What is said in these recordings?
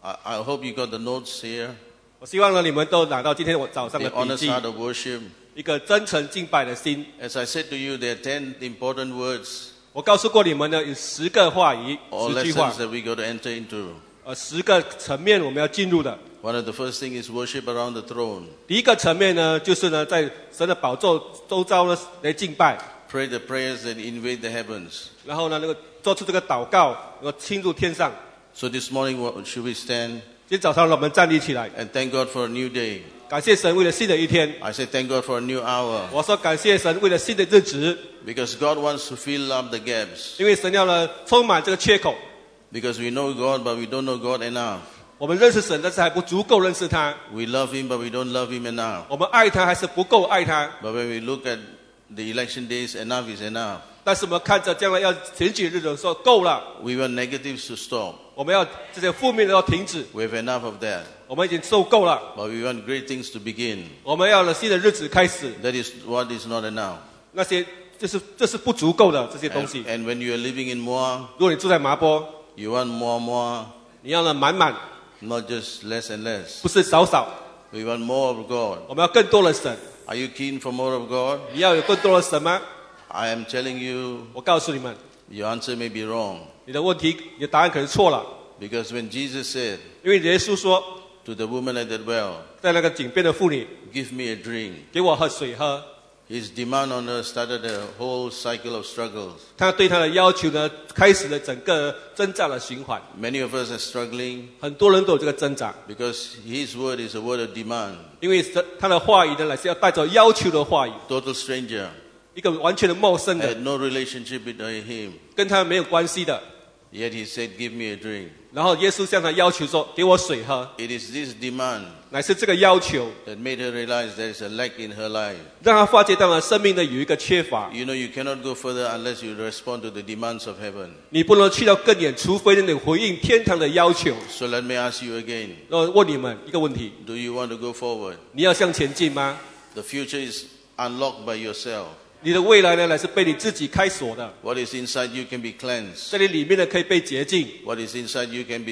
I hope you got the notes here. 我希望呢，你们都拿到今天我早上 The 的笔 honest 记， heart of worship. 一个真诚敬拜的心。 As I said to you, there are 10 important words 我告诉过你们呢，有10个话语 or ，10句话 lessons，that we got to enter into. 10个层面我们要进入的。 One of the first things is worship around the throne. 第一个层面呢，就是呢，在神的宝座周遭呢来敬拜， Pray the prayers that invade the heavens. 然后呢，那个做出这个祷告，能够侵入天上。 So this morning, should we stand 今天早上我们站立起来， and thank God for a new day? 感谢神为了新的一天。 I say thank God for a new hour. 我说感谢神为了新的日子， Because God wants to fill up the gaps. 因为神要呢充满这个缺口。 Because we know God, but we don't know God enough. 我们认识神，但是还不足够认识他。 We love Him, but we don't love Him enough. 我们爱他还是不够爱他。 But when we look at the election days, enough is enough. 但是我们看着将来要选举日的时候，够了。 We want negatives to stop. 我们要这些负面的要停止， We have enough of that. 我们已经受够了。 But we want great things to begin. 我们要了新的日子开始， That is what is not enough. 那些这是不足够的这些东西。 And when you are living in Moa, 如果你住在麻坡， you want more, 你要呢满满， not just less and less. 不是少少。 We want more of God. 我们要更多的神。 Are you keen for more of God? 你要有更多的神吗？ I am telling you, 我告诉你们， your answer may be wrong. 你的问题，你的答案可能错了。 Because when Jesus said 因为耶稣说， to the woman at that well, 在那个井边的妇女， give me a drink, 给我喝水喝。 his demand on her started a whole cycle of struggles. 他对他的要求呢，开始了整个挣扎的循环。 Many of us are struggling 很多人都有这个挣扎， because his word is a word of demand. 因为他的话语呢，乃是要带着要求的话语。 Total stranger, 一个完全的陌生的， had no relationship with him. 跟他没有关系的。 Yet he said, give me a drink. 然后耶稣向他要求说：“给我水喝。 It is this demand ” 乃是这个要求， that made her realize there is a lack in her life. 让他发觉到了生命的有一个缺乏。 You know, you cannot go further unless you respond to the demands of heaven. 你不能去到更远，除非你回应天堂的要求。 So let me ask you again. 那问你们一个问题： Do you want to go forward? 你要向前进吗？ The future is unlocked by yourself. 你的未来呢，乃是被你自己开锁的。 What is inside you can be cleansed. 在你里面呢，可以被洁净； What is inside you can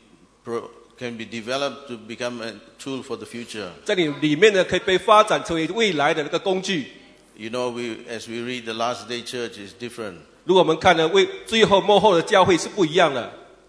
be developed to become a tool for the future. 在你里面呢，可以被发展成为未来的那个工具。 You know, as we read the last day church is different. 如果我们看呢，为最后末后的教会是不一样的。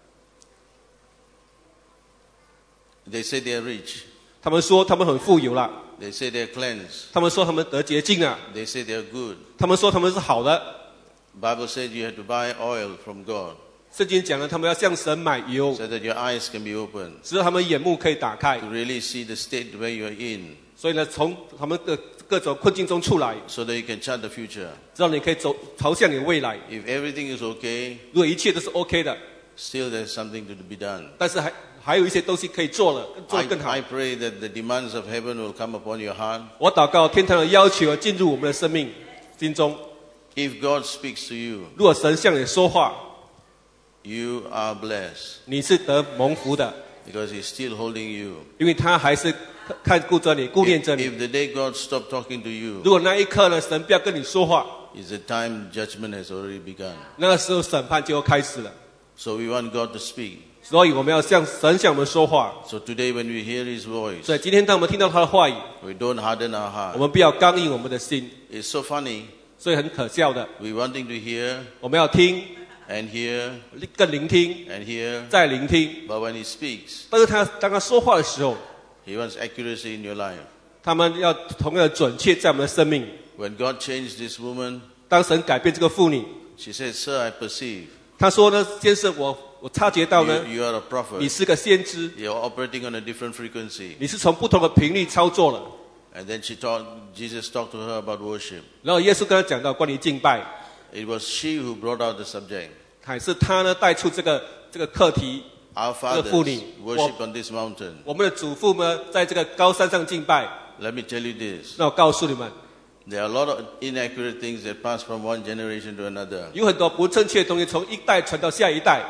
They say they are rich. 他们说他们很富有了， They say they are cleansed. 他们说他们得洁净了， They say they are good. 他们说他们是好的。 Bible said you have to buy oil from God 圣经讲了，他们要向神买油， so that your eyes can be opened 使他们眼目可以打开。 to really see the state where you are in 所以呢，从他们的各种困境中出来， so that you can chart the future. 知道你可以朝向你的未来。 If everything is okay, 如果一切都是 OK 的， still there's something to be done. 但是还有一些东西可以做了，做得更好 I。pray that the demands of heaven will come upon your heart. 我祷告天堂的要求进入我们的生命心中。 If God speaks to you, 如果神向你说话， you are blessed 你是得蒙福的， because He's still holding you. 因为他还是看顾着你，顾念着你。 If the day God stopped talking to you, 如果那一刻呢，神不要跟你说话， is the time judgment has already begun. 那个时候审判就要开始了。 So we want God to speak. 所以我们要向神向我们说话。 So today when we hear His voice, 所以今天当我们听到他的话语， we don't harden our 我 heart. 们不要刚硬我们的心。 It's so funny. 所以很可笑的， We wanting to hear 我们要听， and hear 更聆听， and hear. 再聆听。 But when He speaks, 但是当他说话的时候， He wants accuracy in your life. 他们要同样的准确在我们的生命。 When God changed this woman, 当神改变这个妇女， she said, Sir, I perceive 他说呢，先生，我察觉到呢， you are a 你 prophet. 是个先知， You're operating on a different frequency. 你是从不同的频率操作了。 And then Jesus talked to her about worship. 然后耶稣跟他讲到关于敬拜， It was she who brought out the subject. 还是他呢带出这个课题。 Our 这个妇 fathers 女， worship on this mountain. 我们的祖父们在这个高山上敬拜。 Let me tell you this. 那我告诉你们， There are a lot of inaccurate things that pass from one generation to another. 有很多不正确的东西从一代传到下一代。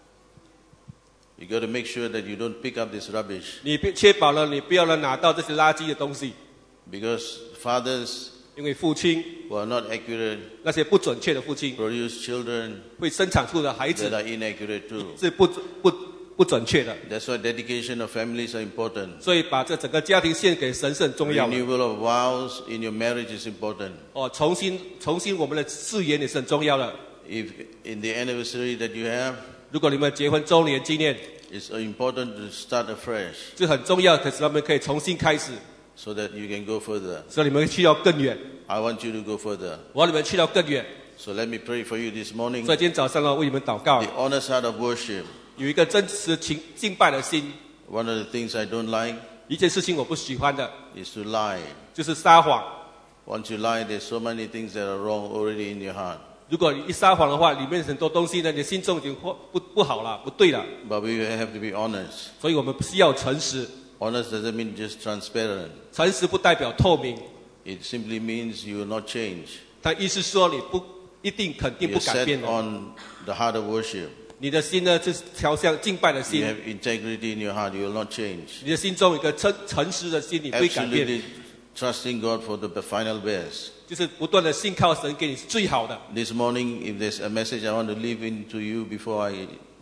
You got to make sure that you don't pick up this rubbish. 你确保了你不要拿到这些垃圾的东西， Because fathers 因为父亲 who are not accurate 那些不准确的父亲 produce children 会生产出的孩 that 子 are inaccurate too. 是不准确的。 That's why dedication of families are important. 所以把这整个家庭献给神是很重要的。 Renewal of vows in your marriage is important. 重新我们的誓言也是很重要的。 If in the anniversary that you have, 如果你们结婚周年纪念， it's important to start afresh 这很重要，可是他们可以重新开始， so that you can go further. 所以你们去到更远。 I want you to go further. 我要你们去到更远。 So let me pray for you this morning. 所以今天早上呢，为你们祷告， The honest heart of worship. 有一个真实敬拜的心。 One of the things I don't like 一件事情我不喜欢的， is to lie. 就是撒谎。 Once you lie, there's so many things that are wrong already in your heart. 如果你一撒谎的话，里面很多东西呢，你的心中已经不好了，不对了。 But we have to be honest. 所以我们需要诚实。 Honest doesn't mean just transparent. 诚实不代表透明， It simply means you will not change. 它意思说你不一定肯定 You're 不改 set 变的。 on the heart of worship. 你的心呢，是朝向敬拜的 You 心。 have integrity in your heart. You will not change. 你的心中有一个诚实的心，你不会改变， Absolutely trusting God for the final best. 就是不断的信靠神，给你最好的。 This morning, if there's a message I want to leave into you before I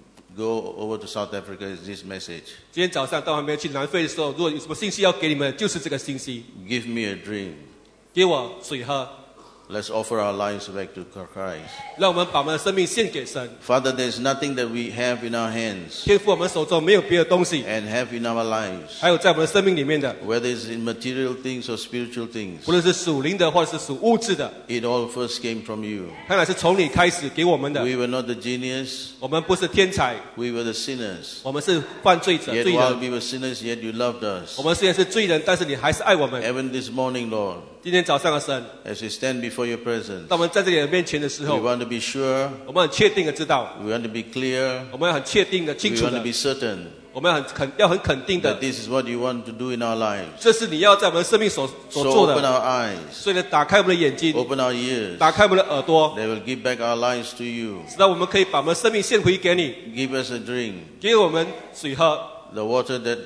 go over to South Africa, is this message. 今天早上到还没有去南非的时候，如果有什么信息要给你们，就是这个信息， Give me a dream. 给我水喝， Let's offer our lives back to Christ. 让我们把我们的生命献给神。 Father, there's nothing that we have in our hands 天父，我们手中没有别的东西， and have in our lives, 还有在我们的生命里面的， whether it's in material things or spiritual things. 不论是属灵的或者是属物质的， It all first came from you. 当然是从你开始给我们的。 We were not the genius. 我们不是天才， We were the sinners. 我们是犯罪者、 Yet 罪 while 人。 we were sinners, yet you loved us. 我们虽然是罪人，但是你还是爱我们。 Even this morning, Lord, 今天早上的神， as we stand before your presence, 当我们在这里的面前的时 we 候， want to be sure, 我们很确定的知道， we want to be clear, 我们很确定的、清 we 楚 want to 的， be certain 我们要很肯定 that 的， this is what you want to do in our lives. 这是你要在我们生命所 So 做 open 的。 our eyes, 所以呢，打开我们的眼睛， open our ears, 打开我们的耳朵， that will give back our lives to you. 使到我们可以把我们的生命献回给你， Give us a drink, 给我们水喝。 the water that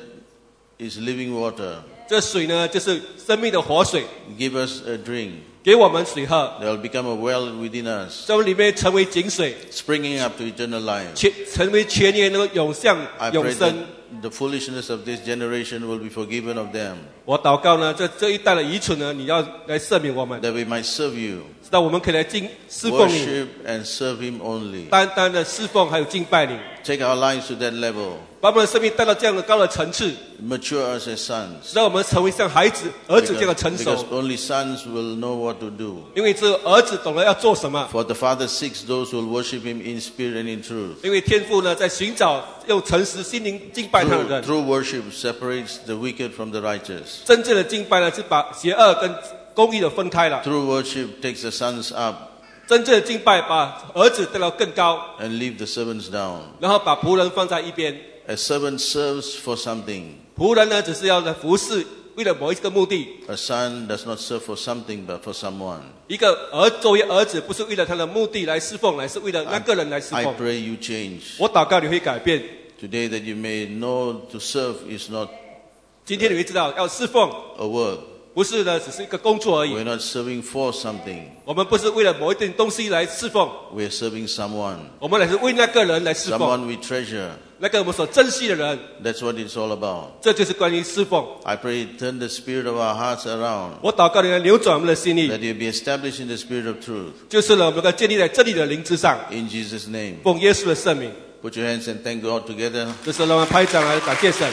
is living water. 这水呢，就是生命的活水， Give us a drink 给我们水喝， that will become a well within us, 在我们里面成为井水， springing up to eternal life. 成为全年能够涌向 I 永 pray 生。 that the foolishness of this generation will be forgiven of them, 我祷告呢，这一代的愚蠢呢，你要来赦免我们， that we might serve you, 使到我们可以来侍奉你， worship and serve him only. 单单的侍奉还有敬拜你， Take our lives to that level, 把我们的生命带到这样的高的层次， mature us as sons. 让我们成为像孩子、儿子这样的成 Because 熟。 only sons will know what to do. 因为只有儿子懂得要做什么， For the Father seeks those who will worship him in spirit and in truth. 因为天父呢在寻找用诚实心灵敬拜他的 True, 人。 true worship separates the wicked from the righteous. 真正的敬拜呢是把邪恶跟公义的分开了。 True worship takes the sons up 真正的敬拜把儿子带到更高， and leave the servants down. 然后把仆人放在一边。 A servant serves for something. 仆人呢只是要来服侍，为了某一个目的。 A son does not serve for something but for someone. 一个作为儿子，不是为了他的目的来侍奉，乃是为了那个人来侍 I 奉。 pray you change. 我祷告你会改变。 Today that you may know to serve is not 今天你会知道，要侍奉 a work. 不是呢，只是一个工作而已。 We're not serving for something. 我们不是为了某一点东西来侍奉， We're serving someone. 我们乃是为那个人来侍奉， Someone we treasure. 那个我们所珍惜的人。 That's what it's all about. 这就是关于侍奉。 I pray turn the spirit of our hearts around. 我祷告你来扭转我们的心意， That you be established in the spirit of truth. 就是呢，我们要建立在真理的灵之上， In Jesus' name. 奉耶稣的圣名。 Put your hands and thank God together. 这时候让我们拍掌来感谢神。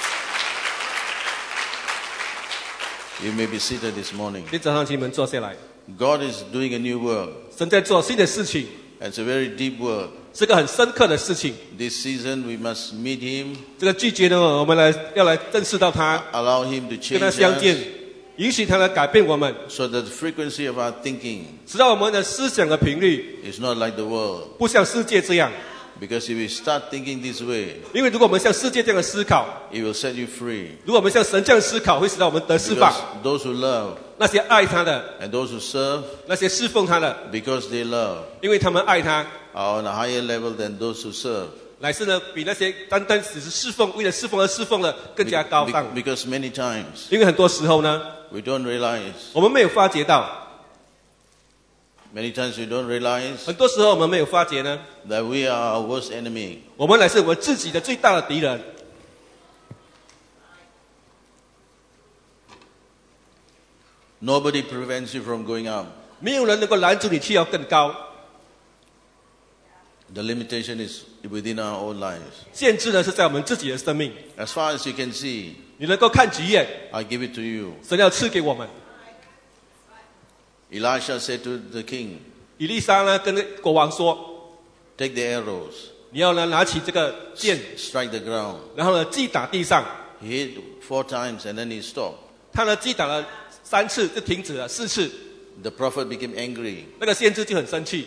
You may be seated this morning. 今天早上请你们坐下来， God is doing a new work. 神在做新的事情， And it's a very deep work. 是个很深刻的事情。 This season we must meet Him, 这个季节呢，我们要来认识到他， allow Him to change 跟他相见 us, 允许他来改变我们， so that the frequency of our thinking 使到我们的思想的频率 is not like the world. 不像世界这样。 Because if we start thinking this way, 因为如果我们像世界这样的思考， it will set you free. 如果我们像神这样思考，会使到我们得释 Because 放。 those who love 那些爱他的， and those who serve, 那些侍奉他的， because they love, 因为他们爱他， are on a higher level than those who serve. 乃是呢比那些单单只是侍奉，为了侍奉而侍奉的更加高尚。 Because many times 因为很多时候呢， we don't realize 我们没有发觉到， Many times we don't realize 很多时候我们没有发觉呢， that we are our worst enemy. 我们乃是我们自己的最大的敌人。 Nobody prevents you from going up. 没有人能够拦住你去要更高， The limitation is within our own lives. 限制呢是在我们自己的生命。 As far as you can see, 你能够看几眼， I give it to you. 神要赐给我们。 Elisha said to the king, 以利沙呢跟国王说， take the arrows, 你要呢拿起这个剑， strike the ground. 然后呢击打地上。 He hit 4 times and then he stopped. 他呢击打了3次就停止了，4次， The prophet became angry. 那个先知就很生气，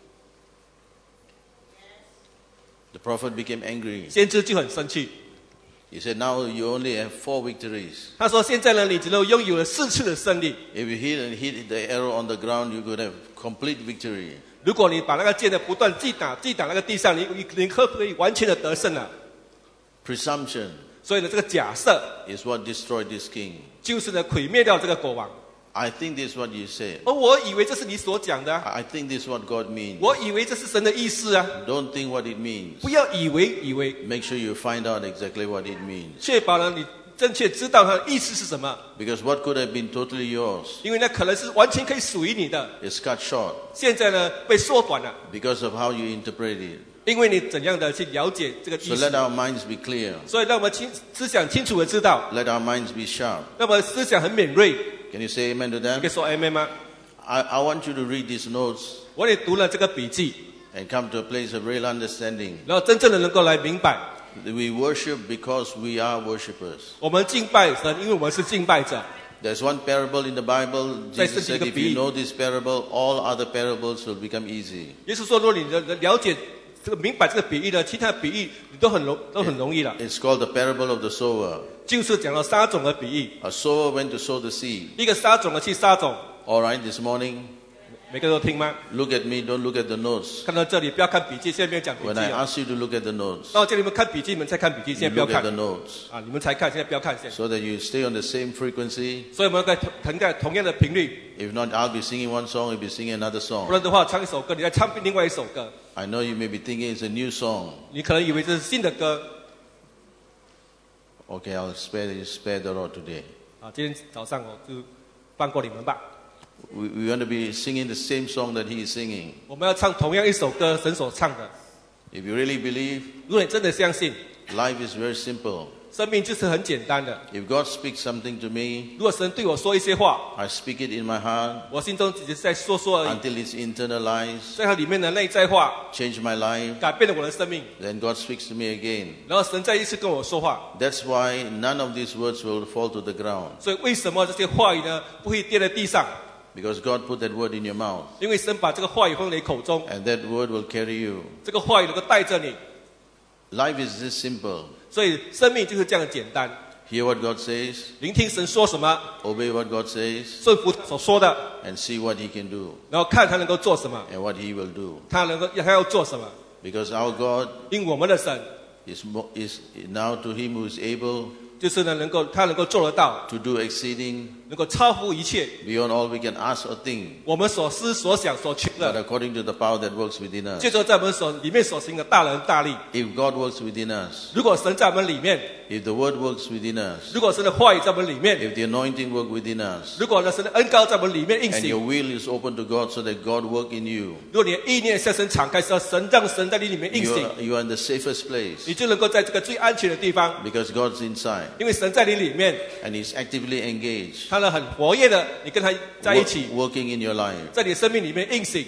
The prophet became angry. 先知就很生气。 He said, now you only have 4 victories. 他说：“现在呢，你只能拥有了4次的胜利。 If you hit the arrow on the ground, you could have complete victory. 如果你把那个剑呢不断击打那个地上，你可以完全的得胜了。 Presumption 所以呢，这个假设 is what destroyed this king. 就是呢毁灭掉这个国王。 I think this is what you said. 而我以为这是你所讲的啊、 I think this is what God means. 我以为这是神的意思啊！ Don't think what it means. 不要以为， Make sure you find out exactly what it means. 确保呢你正确知道它的意思是什么， Because what could have been totally yours 因为那可能是完全可以属于你的， is cut short 现在呢被缩短了， because of how you interpret it. 因为你怎样的去了解这个 So 意思 let。our minds be clear. 所以让我们思想清楚的知道， Let our minds be sharp. 那么思想很敏锐。 Can you say amen to 你可以 that? 说 Amen 吗？ I want you to read these notes 我也读了这个笔记， and come to a place of real understanding. 然后真正的能够来明白， We worship because we are worshippers. 我们敬拜神，因为我们是敬拜者。 There's one parable in the Bible. Jesus said, if you know this parable, all other parables will become easy. 耶稣说，如果你了解这个明白这个比喻呢，其他的比喻你都很容易了。 It's called the parable of the sower. 就是讲了撒种的比喻， A sower went to sow the seed. 一个撒种的去撒种， All right, this morning, 每个人都听吗？ look at me, don't look at the notes. 看到这里不要看笔记，现在没有讲笔 When 记 I 啊。 ask you to look at the notes, 到这里面看笔记，你们再看笔记，现 you 在不要 look 看 at the notes 啊，你们才看，现在不要看，现在。 so that you stay on the same frequency. 所以我们在同样的频率， If not, I'll be singing one song, you'll be singing another 不 song. 然的话唱一首歌，你再唱另外一首歌， I know you may be thinking it's a new song. 你可能以为这是新的歌 Okay, I'll spare the Lord today. 啊。今天早上我就放过你们吧。 We want to be singing the same song that He is singing. 我们要唱同样一首歌，神所唱的。 If you really believe, 如果你真的相信， life is very simple. 生命就是很简单的。 If God speaks something to me, 如果神对我说一些话， I speak it in my heart 我心中只是在说而已， until it's internalized, 在它里面的内在化 change my life. 改变了我的生命。 Then God speaks to me again. 然后神再一次跟我说话， That's why none of these words will fall to the ground. 所以为什么这些话语呢不会跌在地上？ Because God put that word in your mouth. 因为神把这个话语放在你口中， And that word will carry you. 这个话语能够带着你， Life is this simple. 所以生命就是这样的简单。 Hear what God says, 聆听神说什么， obey what God says, 顺服所说的， and see what He can do 然后看他能够做什么， and what He will do. 他要做什么。 Because our God 因为我们的神 is now to Him who is able 就是呢，他能够做得到， to do exceeding 能够超乎一切 beyond all we can ask or think, 我们所思所想所求 but 的， according to the power that works within us. 借着在我们里面所行的大能大力。 If God works within us, 如果神在我们里面， if the word works within us, 如果神的话语在我们里面， if the anointing works within us, 如果呢神的恩膏在我们里面运 and your 行， will is open to God so that God work in you, 如果你的意念向神敞开，让神在你里面运行， you are in the safest 你 place 就能够在这个最安全的地方， because God's inside 因为神在你里面， and He's actively engaged, 他呢很活跃的，你跟他在一起， working in your life. 在你的生命里面运行。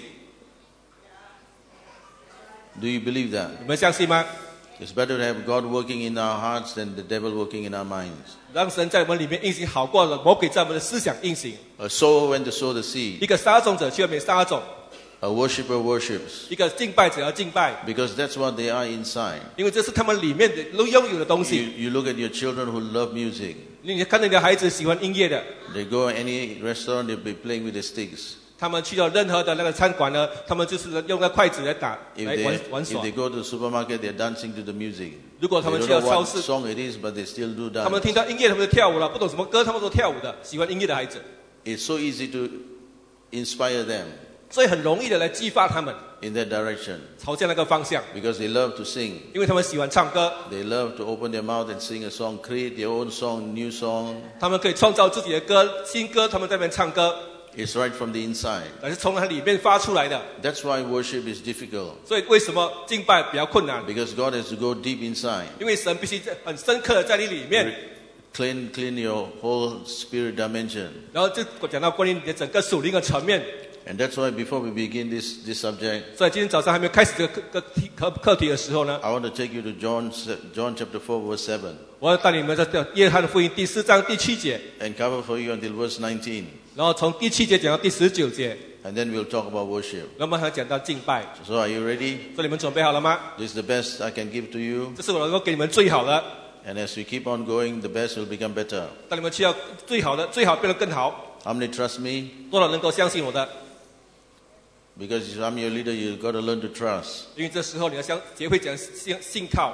Do you believe that? 你们相信吗？ It's better to have God working in our hearts than the devil working in our minds. 让神在我们里面运行，好过了魔鬼在我们的思想运行。 A sower went to sow the seed. 一个撒种者去外面撒种， A worshipper worships 一个敬拜者要敬拜， because that's what they are inside. 因为这是他们里面的都拥有的东西。 You look at your children who love music. 你看到你的孩子喜欢音乐的， They go any restaurant, they'll be playing with the sticks. 他们去到任何的那个餐馆呢，他们就是用那筷子来打 If 来 they, 玩 if 耍 they。go to the supermarket, they're dancing to the music. 如果 They 他们 don't 去到 know 超 what 市， song it is, but they still do 他们 dance. 听到音乐，他们就跳舞了，不懂什么歌，他们都跳舞的，喜欢音乐的孩子。 It's so easy to inspire them. 所以很容易的来激发他们 in that direction 朝向那个方向， because they love to sing. 因为他们喜欢唱歌， They love to open their mouth and sing a song, create their own song, new song. 他们可以创造自己的歌，新歌，他们在那边唱歌， It's right from the inside. 但是从它里面发出来的。 That's why worship is difficult 所以为什么敬拜比较困难？ because God has to go deep inside, 因为神必须很深刻的在你里面， clean your whole spirit dimension. 然后就讲到关于你的整个属灵的层面。 And that's why before we begin this subject, 所以今天早上还没有开始这个课题的时候呢， I want to take you to John chapter 4 verse 7 我要带你们在约翰福音第4章第7节， and cover for you until verse 19. 然后从第7节讲到第19节， And then we'll talk about worship. 然后我们还讲到敬拜。 So are you ready? 所以你们准备好了吗？ This is the best I can give to you. 这是我能够给你们最好的， And as we keep on going, the best will become better. 当你们去到最好的，最好变得更好。 How many trust me? 多少能够相信我的？ Because if I'm your leader, you've got to learn to trust. 因为这时候你要学会讲信靠。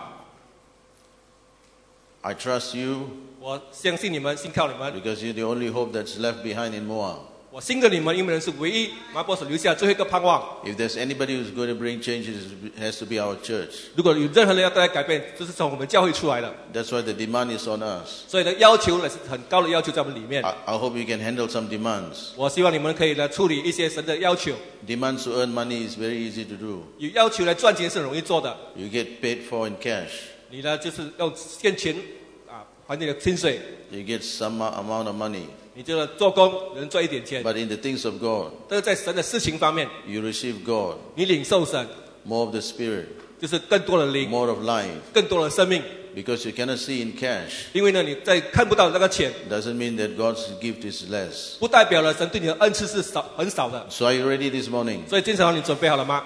I trust you 我相信你们，信靠你们。 because you're the only hope that's left behind in Moab. 我信任你们，因为你们是唯一马波所留下最后一个盼望。 If there's anybody who's going to bring changes, it has to be our church. 如果有任何人要带来改变，就是从我们教会出来的。 That's why the demand is on us. 所以呢，要求呢是很高的要求在我们里面。 I hope you can handle some demands. 我希望你们可以来处理一些神的要求。 Demands to earn money is very easy to do. 有要求来赚钱是很容易做的， You get paid for in cash. 你呢就是用现钱还你的薪水， You get some amount of money. 你就做工能赚一点钱。 But in the things of God, 但是在神的事情方面， you receive God, 你领受神， more of the Spirit, 就是更多的灵， more of life. 更多的生命。 Because you cannot see in cash, 因为呢，你在看不到那个钱， doesn't mean that God's gift is less. 不代表了神对你的恩赐是很少的。 So are you ready this morning? 所以今天早上你准备好了吗？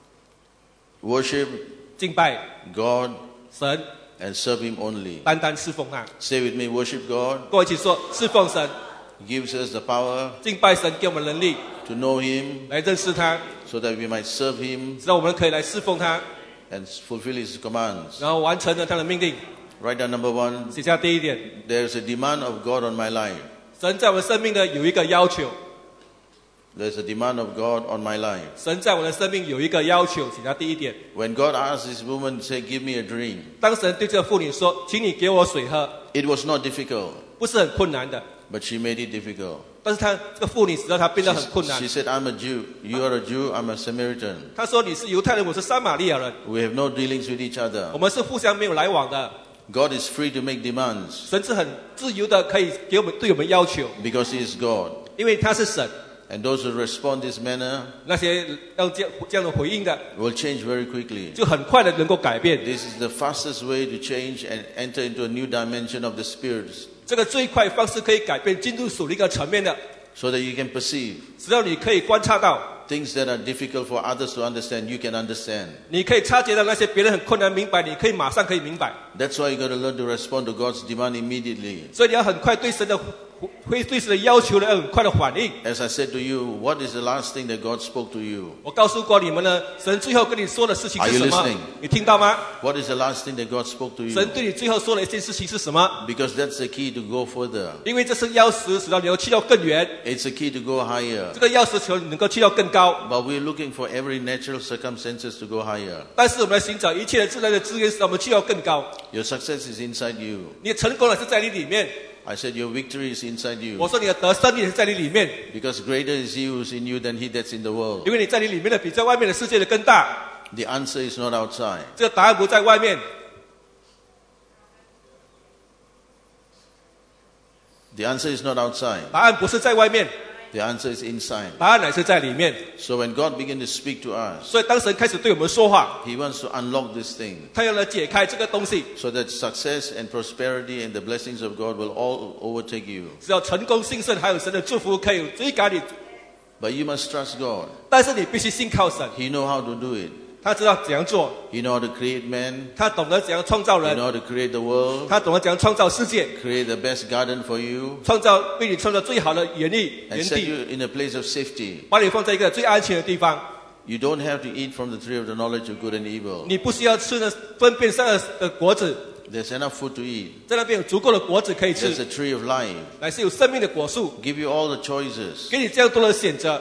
Worship 敬拜 God 神， and serve Him only. 单单侍奉他。 Say with me, worship God 跟我一起说，侍奉神， gives us the power 敬拜神，给我们能力 to know Him 来认识他， so that we might serve Him 知道我们可以来侍奉他， and fulfill His commands. 然后完成了他的命令。 Write down number 1. 写下第一点， There's a demand of God on my life. 神在我的生命呢有一个要求， There's a demand of God on my life. 神在我的生命有一个要求，写下第一点。 When God asked this woman, say, give me a drink, 当神对这个妇女说：“请你给我水喝 it was not difficult, 不是很困难的。 but she made it difficult. 但是这个妇女使到她变得很困难 She。said, I'm a Jew. You are a Jew. I'm a Samaritan. 她说：“你是犹太人，我是撒玛利亚人， We have no dealings with each other. 我们是互相没有来往的。 God is free to make demands 神是很自由的，可以给我们对我们要求， because He is God. 因为他是神。 And those who respond this manner 那些要这样的回应的， will change very quickly. 就很快的能够改变。 This is the fastest way to change and enter into a new dimension of the Spirit 这个最快方式可以改变进入属灵的层面的， so that you can perceive 只要你可以观察到， things that are difficult for others to understand, you can understand. 你可以察觉到那些别人很困难明白，你可以马上可以明白。 That's why you got to learn to respond to God's demand immediately. 所以你要很快对神的要求呢，要很快的反应。 As I said to you, what is the last thing that God spoke to you? 我告诉过你们呢，神最后跟你说的事情是什 Are you 么 listening?？ 你听到吗？ What is the last thing that God spoke to 神 you? 对你最后说的一件事情是什么？ Because that's the key to go further. 因为这是钥匙，使到你要去到更远。 It's a key to go higher. 这个钥匙使你能够去到更高。 But we're looking for every natural circumstances to go higher. 但是我们来寻找一切的自然的资源，使我们去到更高。 Your success is inside you. 你的成功呢是在你里面。 I said your victory is inside 我 you. 说你的得胜也是在你里面， Because greater is He who's in you than he that's in the world. 因为你在你里面的比在外面的世界的更大。 The answer is not outside. 这个答案不在外面， The answer is not outside. 答案不是在外面， The answer is inside. 答案乃是在里面。 So when God begins to speak to us, 所以当神开始对我们说话， He wants to unlock this thing 他要来解开这个东西， so that success and prosperity and the blessings of God will all overtake you. 只要成功兴盛，还有神的祝福可以追赶你。 But you must trust God. 但是你必须信靠神， He knows how to do it. 他知道怎样做， He knows how to create man. 他懂得怎样创造 He 人， knows how to create the world. 他懂得怎样创造世界， Create the best garden for you 为你创造最好的园 and set 地， you in a place of safety. 把你放在一个最安全的地方。 You don't have to eat from the tree of the knowledge of good and evil. 你不需要吃那分辨善恶的果子， There's enough food to eat. 在那边有足够的果子可以 There's 吃， a tree of life. 乃是有生命的果树， Give you all the choices. 给你这样多的选择。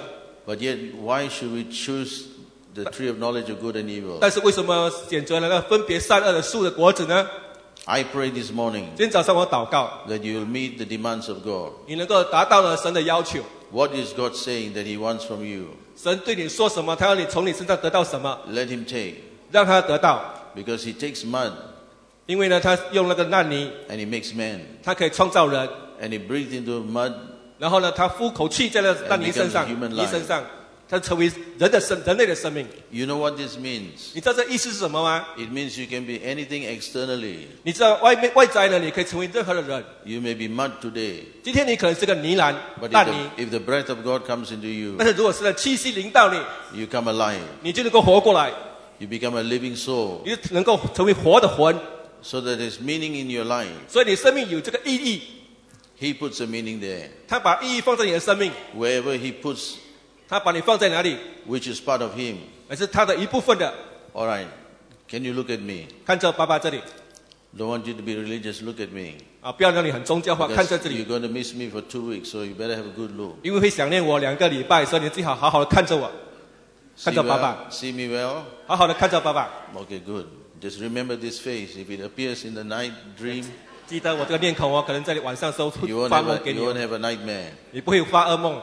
But yet, why should we choose the tree of knowledge of good and evil? 但是为什么要选择了那分别善恶的树的果子呢？ I pray this morning 今天早上我祷告， that you will meet the demands of God. 你能够达到了神的要求。 What is God saying that He wants from you? 神对你说什么，他要你从你身上得到什么， Let Him take. 让他得到。 Because He takes mud 因为呢，他用那个烂泥， and He makes man. 他可以创造人， And He breathes into mud. 然后呢，他呼口气在那烂泥身上， And becomes a human 泥身上，他成为人类的生命。 You know what this means? 你知道这意思是什么吗？ It means you can be anything externally. 你知道外在呢，你可以成为任何的人。 You may be mud today. 今天你可能是个泥蓝 But 烂泥， if the breath of God comes into you, 但是如果是气息临到你， you come alive. 你就能够活过来， You become a living soul. 你就能够成为活的魂。 So that there's meaning in your life. 所以你生命有这个意义， He puts a meaning there. 他把意义放在你的生命， Wherever He puts, 他把你放在哪里， which is part of Him. 而是他的一部分的。 All right. Can you look at me? 看着爸爸这里 Don't want you to be religious. Look at me. 啊，不要让你很宗教化，看 Because 着这 you're 里， going to miss me for 2 weeks, so you better have a good look. 因为会想念我2个礼拜，所以你最好好好的看着我， See, 看着爸爸， see me well? 好好的看着爸爸。 Okay, good. Just remember this face. If it appears in the night dream, 记得我这个面孔哦，可能在晚上时候 you won't 发 have 梦 a, 给 you 你 won't 哦， have a nightmare. 你不会发噩梦。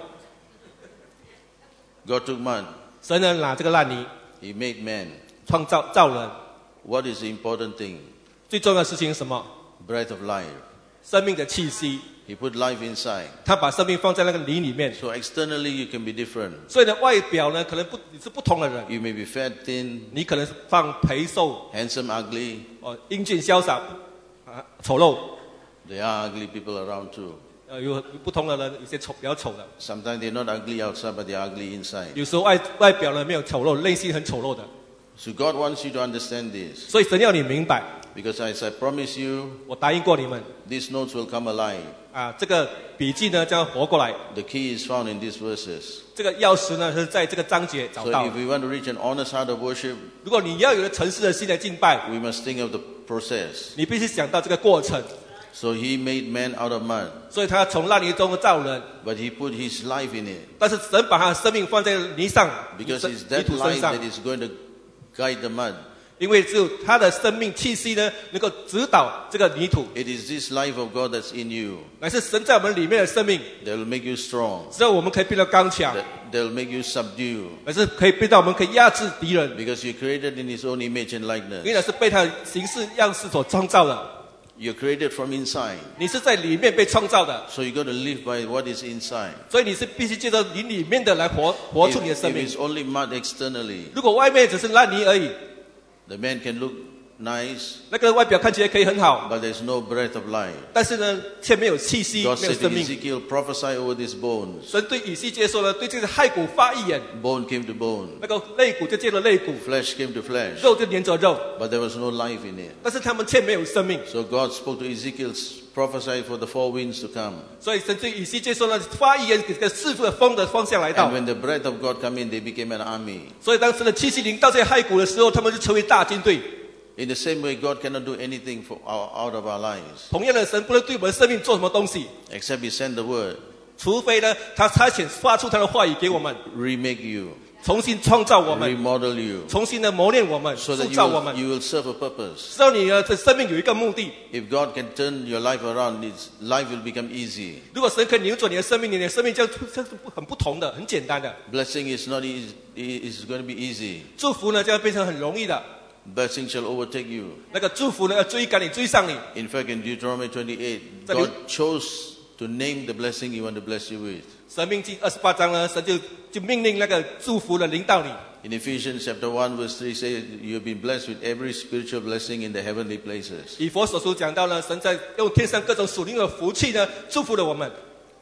God took man. 神呢拿这个烂泥 He made man. 造人， What is the important thing? 最重要的事情是什么？ Breath of life. 生命的气息， He put life inside. 他把生命放在那个泥里面， So externally you can be different. 所以呢，外表呢可能你是不同的人， You may be fat, thin, 你可能是放肥瘦 handsome, ugly. 哦，英俊潇洒啊，丑陋， There are ugly people around too. 有不同的人，有些比较丑的， Sometimes they're not ugly outside, but they're ugly inside. 有时候外表呢没有丑陋，内心很丑陋的。 So God wants you to understand this. 所以神要你明白， Because as I promise you, 我答应过你们 these notes will come alive. 啊，这个笔记呢将活过来， The key is found in these verses. 这个钥匙呢是在这个章节找 So 到 if。we want to reach an honest heart of worship, 如果你要有诚实的心来敬拜， we must think of the process. 你必须想到这个过程。 So He made man out of mud, 所以他从烂泥中造人， but He put His life in it. 但是神把他的生命放在泥上， Because 泥 it's that 土身 life 上 that，is going to guide the mud. 因为只有他的生命气息呢，能够指导这个泥土， It is this life of God that's in you 乃是神在我们里面的生命， that will make you strong, 使我们可以变得刚强， that will make you subdue. 乃是可以变到我们可以压制敌人， Because you're created in His own image and 因 likeness. 为是被他的形式样式所创造的， You're created from inside. 你是在里面被创造的， So you got to live by what is inside. 所以你是必须借着你里面的来活出你的 If 生命 it's。only mud externally, 如果外面只是烂泥而已， the man can look nice, 那个外表看起来可以很好， but there's no breath of life. 但是呢，却没有气息， God 没有 said to 生命。 Ezekiel, prophesy over these bones. 神对以西结说了，对这个骸骨发预言， Bone came to bone, 那个肋骨就接着肋骨， flesh came to flesh, 肉就连着肉， but there was no life in it. 但是他们却没有生命。 So God spoke to Ezekiel, prophesy for the four winds to come. 所以神对以西结说了，发预言给这个四副的风的方向来到 And。when the breath of God came in, they became an army. 所以当时的气息临到这些骸骨的时候，他们就成为大军队。 In the same way, God cannot do anything out of our lives, 同样的，神不能对我们的生命做什么东西， except He sent the word, 除非呢，他差遣发出他的话语给我们， remake you, 重新创造我们， remodel you, 重新的磨练我们， so 塑 that 造我们， you will serve a purpose. 知道你的这生命有一个目的。 If God can turn your life around, life will become easy. 如果神可以扭转你的生命，你的生命将是很不同的，很简单的。 Blessing is not easy, it's going to be easy. 祝福呢，将变成很容易的。 Blessing shall overtake you. 那个祝福呢，要追赶你，追上你。 In fact, in Deuteronomy 28, 这里- God chose to name the blessing He want to bless you with. 生命记28章呢，神就命令那个祝福呢临到你。 In Ephesians chapter 1 verse 3 says, you have been blessed with every spiritual blessing in the heavenly places. 以佛所书讲到呢，神在用天上各种属灵的福气呢，祝福了我们。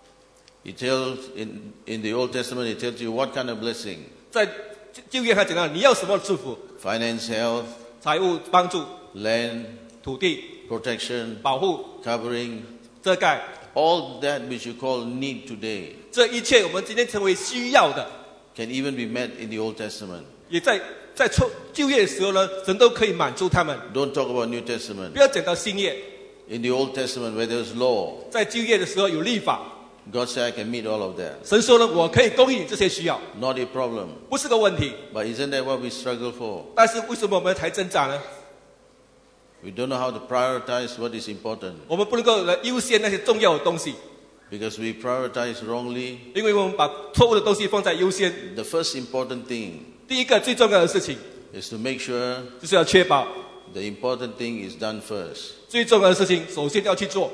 It tells, in the Old Testament, it tells you what kind of blessing. 在旧约他讲到，你要什么祝福？ Finance, health, 财务帮助、 land, 土地 protection, 保护、 covering, 遮盖， all that which you call need today 这一切我们今天成为需要的， can even be met in the Old Testament. 也在旧约的时候呢，神都可以满足他们。 Don't talk about New Testament. 不要讲到新约， In the Old Testament where there was law, 在旧约的时候有律法， God said, I can meet all of that. 神说呢，我可以供应你这些需要， Not a problem. 不是个问题。 But isn't that what we struggle for? 但是为什么我们才挣扎呢？ We don't know how to prioritize what is important 我们不能够来优先那些重要的东西， because we prioritize wrongly. 因为我们把错误的东西放在优先。 The first important thing 第一个最重要的事情 is to make sure 就是要确保 the important thing is done first. 最重要的事情首先要去做。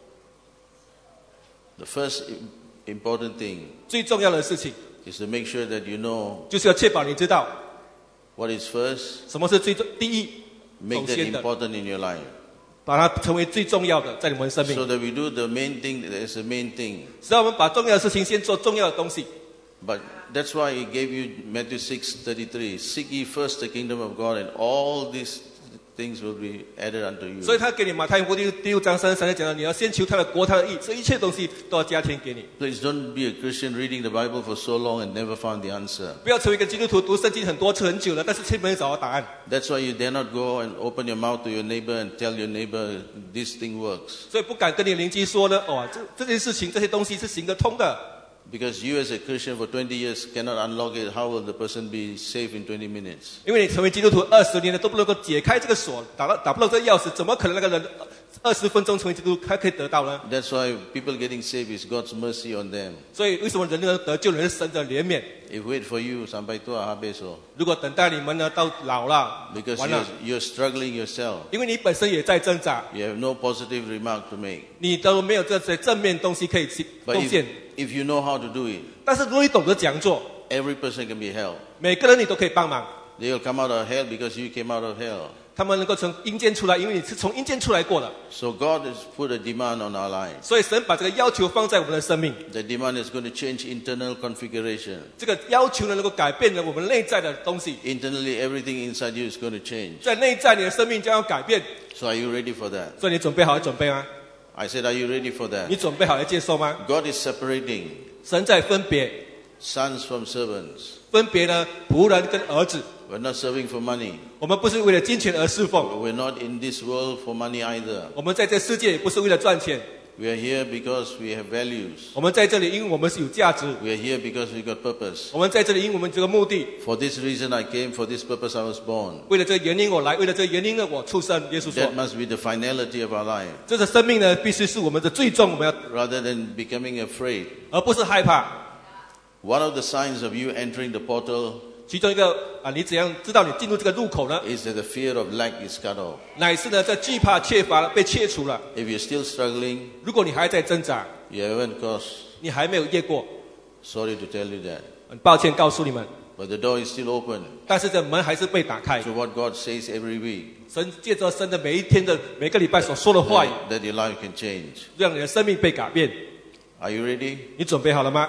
The first important thing 最重要的事情 is to make sure that you know 就是要确保你知道 what is first. 什么是第一， Make 首 that 先的， important in your life. 把它成为最重要的，在你们生命。 So that we do the main thing as the main thing. 只要我们把重要的事情先做重要的东西。 But that's why he gave you Matthew 6:33. Seek ye first the kingdom of God, and all these things will be added unto you. 所以他给你马太福音第六章33节讲到，你要先求他的国他的义，这一切东西都要加添给你。 Please don't be a Christian reading the Bible for so long and never found the answer. 不要成为一个基督徒，读圣经很多次很久了，但是却没有找到答案。 That's why you dare not go and open your mouth to your neighbor and tell your neighbor this thing works. 所以不敢跟你邻居说呢，哦，这件事情这些东西是行得通的。 Because you as a Christian for 20 years cannot unlock it, how will the person be saved in 20 minutes? 因为你成为基督徒20年了，都不能够解开这个锁，打不到这个钥匙，怎么可能那个人20分钟成为基督徒，他可以得到呢？ That's why people getting saved is God's mercy on them. 所以为什么人能得救呢？是神的怜悯。 If wait for you, sampai tua habis oh. 如果等待你们呢到老了， Because 完了， you're struggling yourself. 因为你本身也在挣扎， You have no positive remark to make. 你都没有这些正面东西可以贡 But 献。 if you know how to do it, 但是如果你懂得讲做， every person can be helped. 每个人你都可以帮忙。 They will come out of hell because you came out of hell. 他们能够从阴间出来，因为你是从阴间出来过的。 So God has put a demand on our lives. 所以神把这个要求放在我们的生命， The demand is going to change internal configuration. 这个要求呢能够改变了我们内在的东西， Internally, everything inside you is going to change. 在内在你的生命将要改变。 So are you ready for that? 所以你准备好准备吗？ I said, are you ready for 你 that? 准备好来接受吗？ God is separating 神在分别， sons from servants. 分别呢仆人跟儿子。 We're not serving for money. 我们不是为了金钱而侍奉， We're not in this world for money either. 我们在这世界也不是为了赚钱， We are here because we have values. 我们在这里因为我们是有价值， We are here because we got purpose. 我们在这里因为我们这个目的， For this reason I came, for this purpose I was born. 为了这个原因我来，为了这个原因呢我出生。耶稣说 That，must be the finality of our life. 这个生命呢必须是我们的最终，我们要 Rather than becoming afraid. 而不是害怕。 One of the signs of you entering the portal 其中一个你怎样知道你进入这个入口呢？ is that the fear of lack is cut off. 乃是呢，这惧怕缺乏了被切除了。 If you're still struggling, 如果你还在挣扎， you haven't crossed. 你还没有越过， Sorry to tell you that. 很抱歉告诉你们， But the door is still open 但是这门还是被打开。 to what God says every week. 神借着神的每一天的每个礼拜所说的话语， That your life can change. 让你的生命被改变。 Are you ready? 你准备好了吗？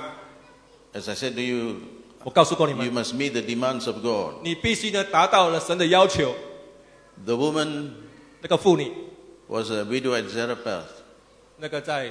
As I said to you, 我告诉过你 you 们， must meet the demands of God. 你必须呢达到了神的要求。 The woman 那个妇女， was a widow at Zarephath. 那个在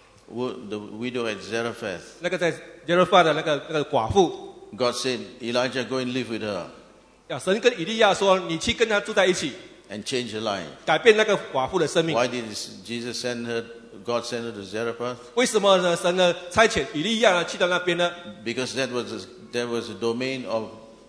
The widow at Zarephath. 那个在耶路撒的那个寡妇， God said, Elijah, go and live with her 神跟以利亚说，你去跟她住在一起， and change her life. 改变那个寡妇的生命。 Why did Jesus send her? God sent her to Zarephath 为什么呢？神呢差遣以利亚呢去到那边呢？ because that was a domain of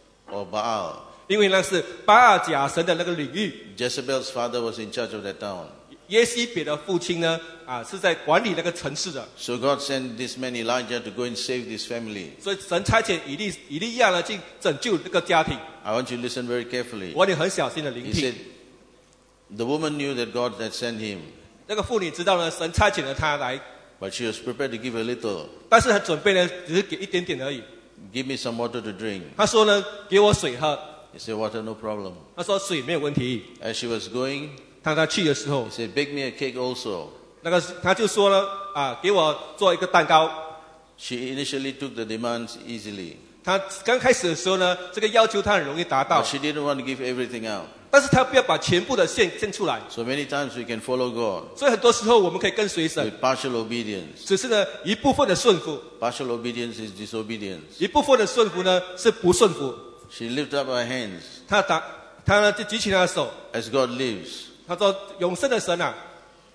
Baal. 因为那是巴尔假神的那个领域。 Jezebel's father was in charge of that town. 耶西别的父亲呢是在管理那个城市的， So God sent this man Elijah to go and save this family. 所以神差遣以利亚呢去拯救那个家庭。 I want you to listen very carefully. 我得很小心的聆 He 听 said,。the woman knew that God had sent him, 那个妇女知道呢，神差遣了她来， but she was prepared to give a little. 但是她准备呢只是给一点点而已。 Give me some water to drink. 她说呢，给我水喝。 He said, water, no problem. 她说水没有问题。 As she was going, 当她去的时候 he，said, bake me a cake also. 那个她就说呢，给我做一个蛋糕。 She initially took the demands easily, 她刚开始的时候呢，这个要求她很容易达到 but，she didn't want to give everything out. 但是她不要把全部的献出来。 So many times we can follow God 所以很多时候我们可以跟随神， with partial obedience. 只是呢一部分的顺服， Partial obedience is disobedience. 一部分的顺服呢是不顺服。 She lifted up her hands 她呢就举起她的手， as God lives. 她说：“永生的神啊，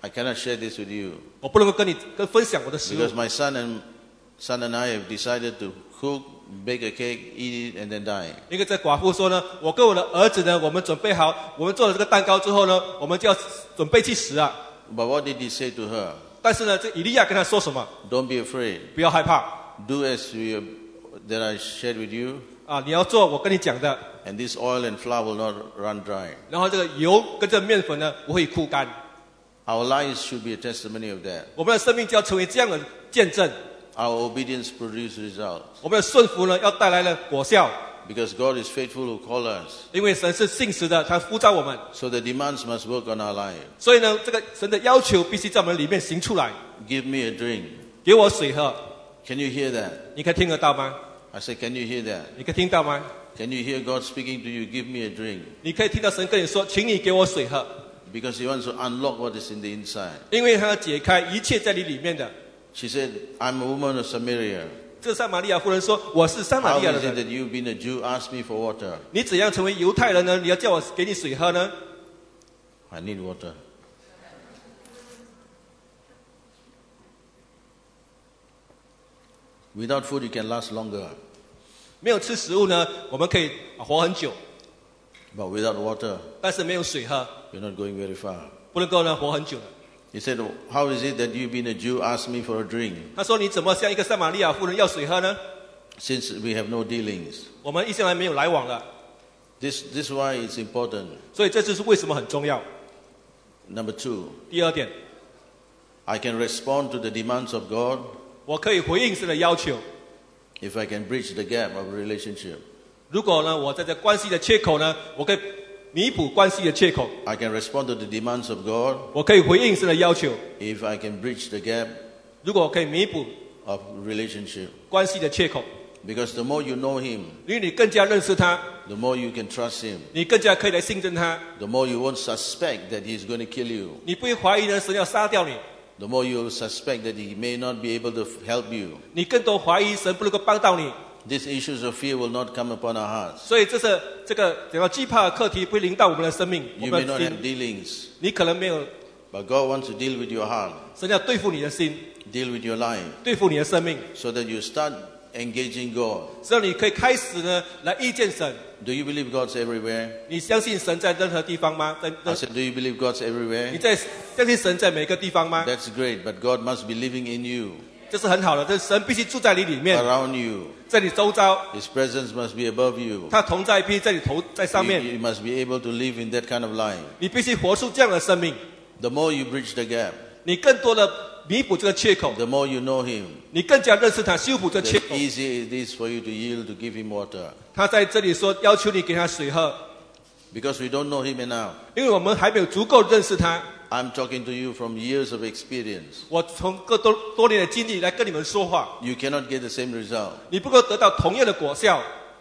I cannot share this with you 我不能够跟你分享我的食物 because，my son and I have decided to cook, bake a cake, eat it, and then die. 因为这寡妇说呢，我跟我的儿子呢，我们准备好，我们做了这个蛋糕之后呢，我们就要准备去死啊。 But what did he say to her? 但是呢，这以利亚跟他说什么？ Don't be afraid. 不要害怕 Do as that I shared with you, 啊，你要做我跟你讲的， and this oil and flour will not run dry. 然后这个油跟这个面粉呢不会枯干。 Our lives should be a testimony of that. 我们的生命就要成为这样的见证， Our obedience produces results. 我们的顺服呢要带来了果效， Because God is faithful who called us. 因为神是信实的，他呼召我们， So the demands must work on our life. 所以呢，这个神的要求必须在我们里面行出来。 Give me a drink. 给我水喝， Can you hear that? 你可以听得到吗？ I said, can you hear that? 你可以听到吗？ Can you hear God speaking to you? Give me a drink. 你可以听到神跟你说，请你给我水喝， Because He wants to unlock what is in the inside. 因为他要解开一切在你里面的。 She said, I'm a woman of Samaria. 这撒玛利亚妇人说：“我是撒玛 How 利亚的 is it 人， that you, being a Jew, ask me for water? 你怎样成为犹太人呢？你要叫我给你水喝呢？ I need water. Without food, you can last longer. 没有吃食物呢，我们可以活很久， But without water, 但是没有水喝， you're not going very far. 不能够呢活很久的。” He said, how is it that you, being a Jew, ask me for a drink? 他说：“你怎么像一个撒玛利亚妇人要水喝呢？ Since we have no dealings. 我们一向来没有来往了， This is why it's important. 所以这就是为什么很重要。 Number 2, 第二点， I can respond to the demands of God 我可以回应神的要求。 if I can bridge the gap of relationship. 如果呢，我在这关系的缺口呢，我可以弥补关系的缺口， I can respond to the demands of God 我可以回应神的要求。 if I can bridge the gap 如果我可以弥补 of relationship. 关系的缺口， Because the more you know Him, 因为你更加认识他， the more you can trust Him. 你更加可以来信任他， The more you won't suspect that He's going to kill you. 你不会怀疑呢神要杀掉你， The more you suspect that He may not be able to help you. 你更多怀疑神不能够帮到你。 These issues of fear will not come upon our hearts. 所以这个讲到惧怕的课题不会临到我们的生命，我 You may 们 not 的 have 心， dealings, 你可能没有， but God wants to deal with your heart, 神要对付你的心， deal with your life, 对付你的生命， so that you start engaging God. 使到你可以开始呢来遇见神。 Do you believe God's everywhere? 你相信神在任何地方吗？ I said, do you believe God's 你 everywhere? 在相信神在每个地方吗？ That's great, but God must be living in you, 这是很好的，这神必须住在你里面， around you. 在你周遭， His presence must be above you. 他同在必须在你头在上 You, 面， you must be able to live in that kind of life. 你必须活出这样的生命。 The more you bridge the gap, 你更多的弥补这个缺口， the more you know Him, 你更加认识他，修补这 the 缺口。 easier it is for you to yield to give Him water. 他在这里说要求你给他水喝， Because we don't know Him enough. 因为我们还没有足够认识他。 I'm talking to you from years of experience. 我从多年的经历来跟你们说话， You cannot get the same result. 你不能够得到同样的果效。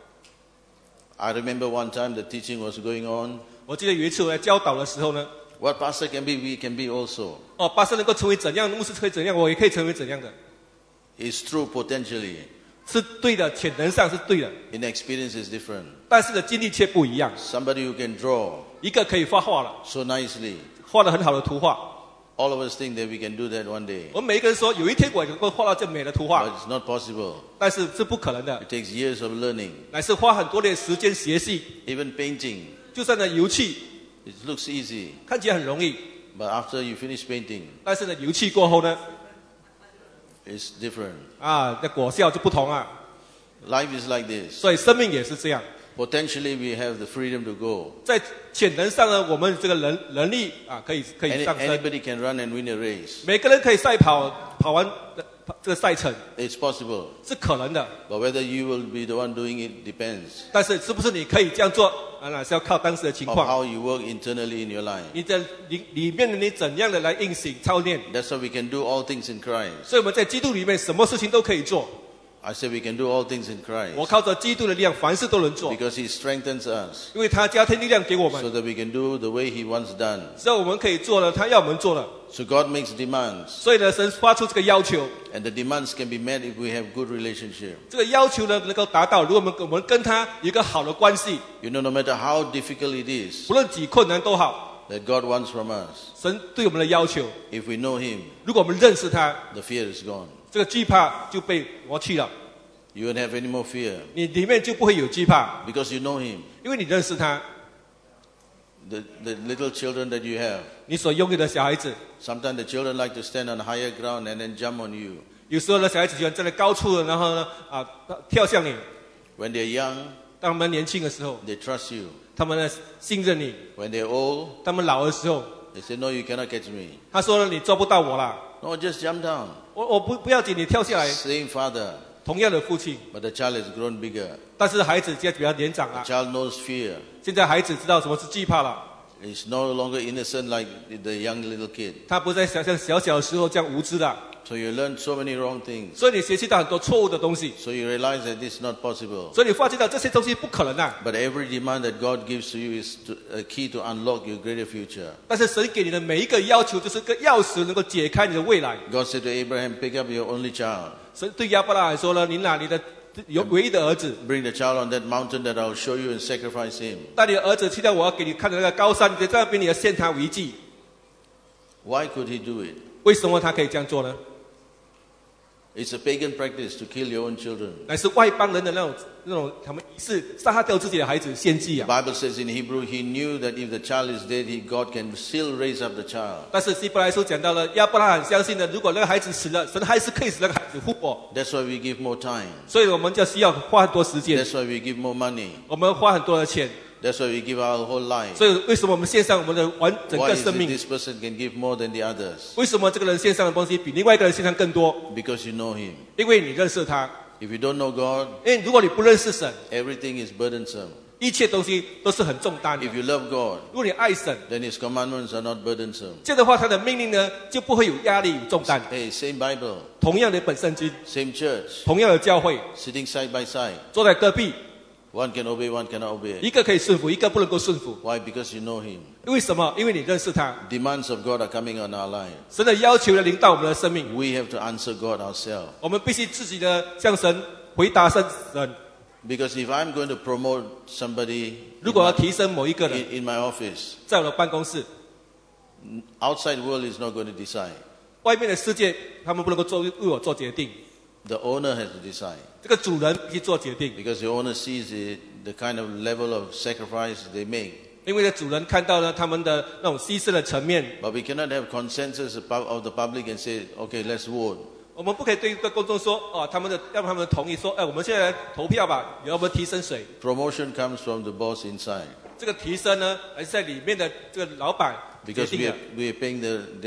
I remember one time the teaching was going on. 我记得有一次我在教导的时候呢， What pastor can be, we can be also. 巴士能够成为怎样，牧师可以怎样，我也可以成为怎样的， It's true potentially. 是对的，潜能上是对的， In experience is different. 但是的经历却不一样。 Somebody who can draw 一个可以画画了， so nicely. 画得很好的图画， All of us think that we can do that one day. 我们每一个人说有一天我能够画到这美的图 But 画， it's not possible. 但是是不可能的， It takes years of learning. 乃是花很多的时间学习。 Even painting, 就算呢油漆 it looks easy. 看起来很容易， But after you finish painting, 但是呢油漆过后呢， it's different. 那果效就不同啊。 Life is like this. 所以生命也是这样， Potentially, we have the freedom to go. 在潜能上呢，我们这个能力可以上升。 Anybody can run and win a race. 每个人可以赛跑完这个赛程 It's possible. 是可能的， But whether you will be the one doing it depends 但是是不是你可以这样做那是要靠当时的情 of 况。 how you work internally in your life. 你的里面的你怎样的来运行操练？ That's why we can do all things in Christ. 所以我们在基督里面什么事情都可以做。 I say we can do all things in 我 Christ 靠着基督的力量，凡事都能做， because He strengthens us 因为他加添力量给我 so 们， that we can do the way He wants done. 只要我们可以做了，他要我们做了。 So God makes demands, 所以呢，神发出这个要求， and the demands can be met if we have good relationship. 这个要求呢能够达到，如果我们跟他有一个好的关系， You know, no matter how difficult it is, 不论几困难都好， that God wants from us. 神对我们的要求， If we know Him, 如果我们认识他， the fear is gone. 这个惧怕就被挪去了， You won't have any more fear 你里面就不会有惧怕， because you know Him. 因为你认识他。 The little children that you have, 你所拥有的小孩子， sometimes the children like to stand on higher ground and then jump on you. 有时候呢，小孩子喜欢站在高处，然后呢，跳向你。 When they're young, 当他们年轻的时候， they trust you. 他们呢信任你； When they're old, 他们老的时候， they say, no, you cannot catch me. 他说了，你抓不到我啦。 No, just jump down. 我不要紧，你跳下来。 Same father, 同样的父亲， but the child has grown bigger. 但是孩子现在比较年长 The 了。 child knows fear. 现在孩子知道什么是惧怕了， He's no longer innocent like the young little kid. 他不再像小的时候这样无知了。 So you learn so many wrong things. 所以你学习到很多错误的东西， So you realize that this is not possible. 所以你发觉到这些东西不可能啊。 But every demand that God gives to you is a key to unlock your greater future. 但是神给你的每一个要求，就是个钥匙，能够解开你的未来。 God said to Abraham, pick up your only child. 神对亚伯拉罕说了：“你拿你的唯一的儿子， Bring the child on that mountain that I'll show you and sacrifice him. 带你的儿子去到我要给你看的那个高山，你在那边你要献他为祭。 Why could he do it? 为什么他可以这样做呢？ It's a pagan practice to kill your own children. 乃是外邦人的那种他们仪式，杀掉自己的孩子献祭 The 啊。 Bible says in Hebrew, he knew that if the child is dead, God can still raise up the child. 但是希伯来书讲到了，亚伯拉罕相信呢，如果那个孩子死了，神还是可以使那个孩子复活。 That's why we give more time. 所以我们就需要花很多时间， That's why we give more money. 我们花很多的钱。 That's why we give our whole life. 所以为什么我们献上我们的整 Why 个 is 生 it 命？ this person can give more than the others? 为什么这个人献上的东西比另外一个人献上更多？ Because you know him. 因为你认识他。 If you don't know God, 因为如果你不认识神， everything is burdensome. 一切东西都是很重担的。 If you love God, 如果你爱神， then his commandments are not burdensome. 这样的话，他的命令呢就不会有压力、有重担。 Hey, same Bible, 同样的一本圣经， same church, 同样的教会， sitting side by side. 坐在隔壁， One can obey, one cannot obey. 一个可以顺服，一个不能够顺服。 Why? Because you know him. 为什么？因为你认识他。 Demands of God are coming on our life. 神的要求呢临到我们的生命， We have to answer God ourselves. 我们必须自己的向神回答神。 Because if I'm going to promote somebody 如果要提升某一个人， in my office, 在我的办公室， outside world is not going to decide. 外面的世界他们不能够为我做决定， The owner has to decide. 这个主人必须做决定， Because the owner sees the kind of level of sacrifice they make. 因为呢主人看到了他们的那种牺牲的层面。 But we cannot have consensus of the public and say, okay, let's vote. 我们不可以对公众说，哦，要他们同意说，我们现在来投票吧，要我们提升谁？ Promotion comes from the boss inside. 这个提升呢，还是在里面的这个老板决 Because 定 we 的 are，we are paying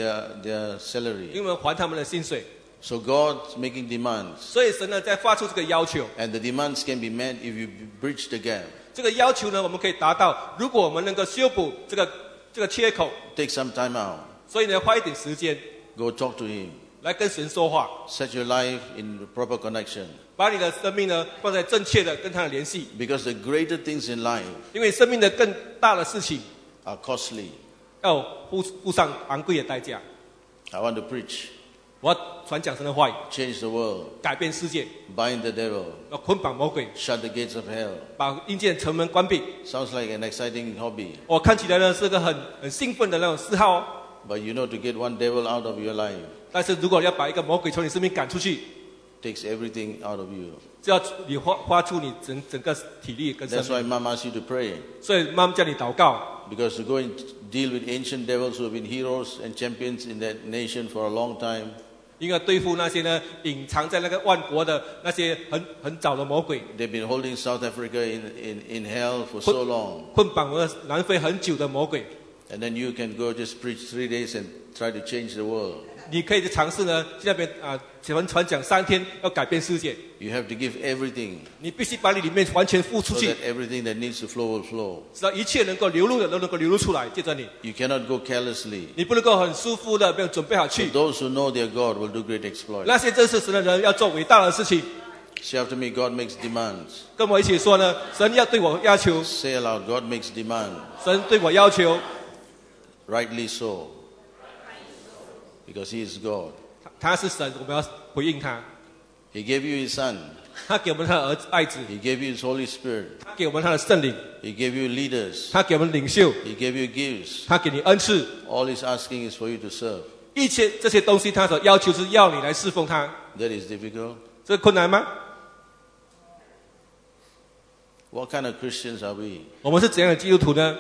their salary. 因为我们还他们的薪水， So God's making demands. 所以神呢在发出这个要求。 And the demands can be met if you bridge the gap. 这个要求呢，我们可以达到，如果我们能够修补这个缺口， Take some time out. 所以呢花一点时间 Go talk to him. 来跟神说话， Set your life in proper connection. 把你的生命呢放在正确的跟他的联系， Because the greater things in life 因为生命的更大的事情 are costly. 要付上昂贵的代价。 I want to preach. 我要传讲神的话语， Change the world. 改变世界， Bind the devil. 要捆绑魔鬼， Shut the gates of hell. 把阴间城门关闭。 Sounds like an exciting hobby. 我看起来呢是个很兴奋的那种嗜好哦。 But you know, to get one devil out of your life 但是如果要把一个魔鬼从你生命赶出去， takes everything out of you. 就要你花出你整个体力跟生 That's why 命。 Mom asks you to pray. 所以妈妈叫你祷告， Because to go and deal with ancient devils who have been heroes and champions in that nation for a long time, 应该对付那些呢隐藏在那个万国的那些很早的魔鬼， they've been holding South Africa in hell for so long. 捆绑了南非很久的魔鬼。 And then you can go just preach 3 days and try to change the world. 你可以尝试呢去那边传讲3天，要改变世界。 You have to give everything 你必须把你里面完全付出 so 去 that，everything that needs to flow will flow. 直到一切能够流露的都能够流露出来。接着你， You cannot go carelessly. 你不能够很舒服的没有准备好 So 去。 those who know their God will do great exploits. 那些真是神的人要做伟大的事情。 Say after me, God makes demands. 跟我一起说呢，神要对我要求， Say aloud, God makes demands. 神对我要求， Rightly so. Because He is God. 他是神，我们要回应他。 He gave you His Son. 他给我们他的爱子， He gave you His Holy Spirit. 他给我们他的圣灵， He gave you leaders. 他给我们领袖， He gave you gifts. 他给你恩赐， All He's asking is for you to serve. 一切这些东西，他所要求是要你来侍奉他。 That is difficult. 这困难吗？ What kind of Christians are we? 我们是怎样的基督徒呢？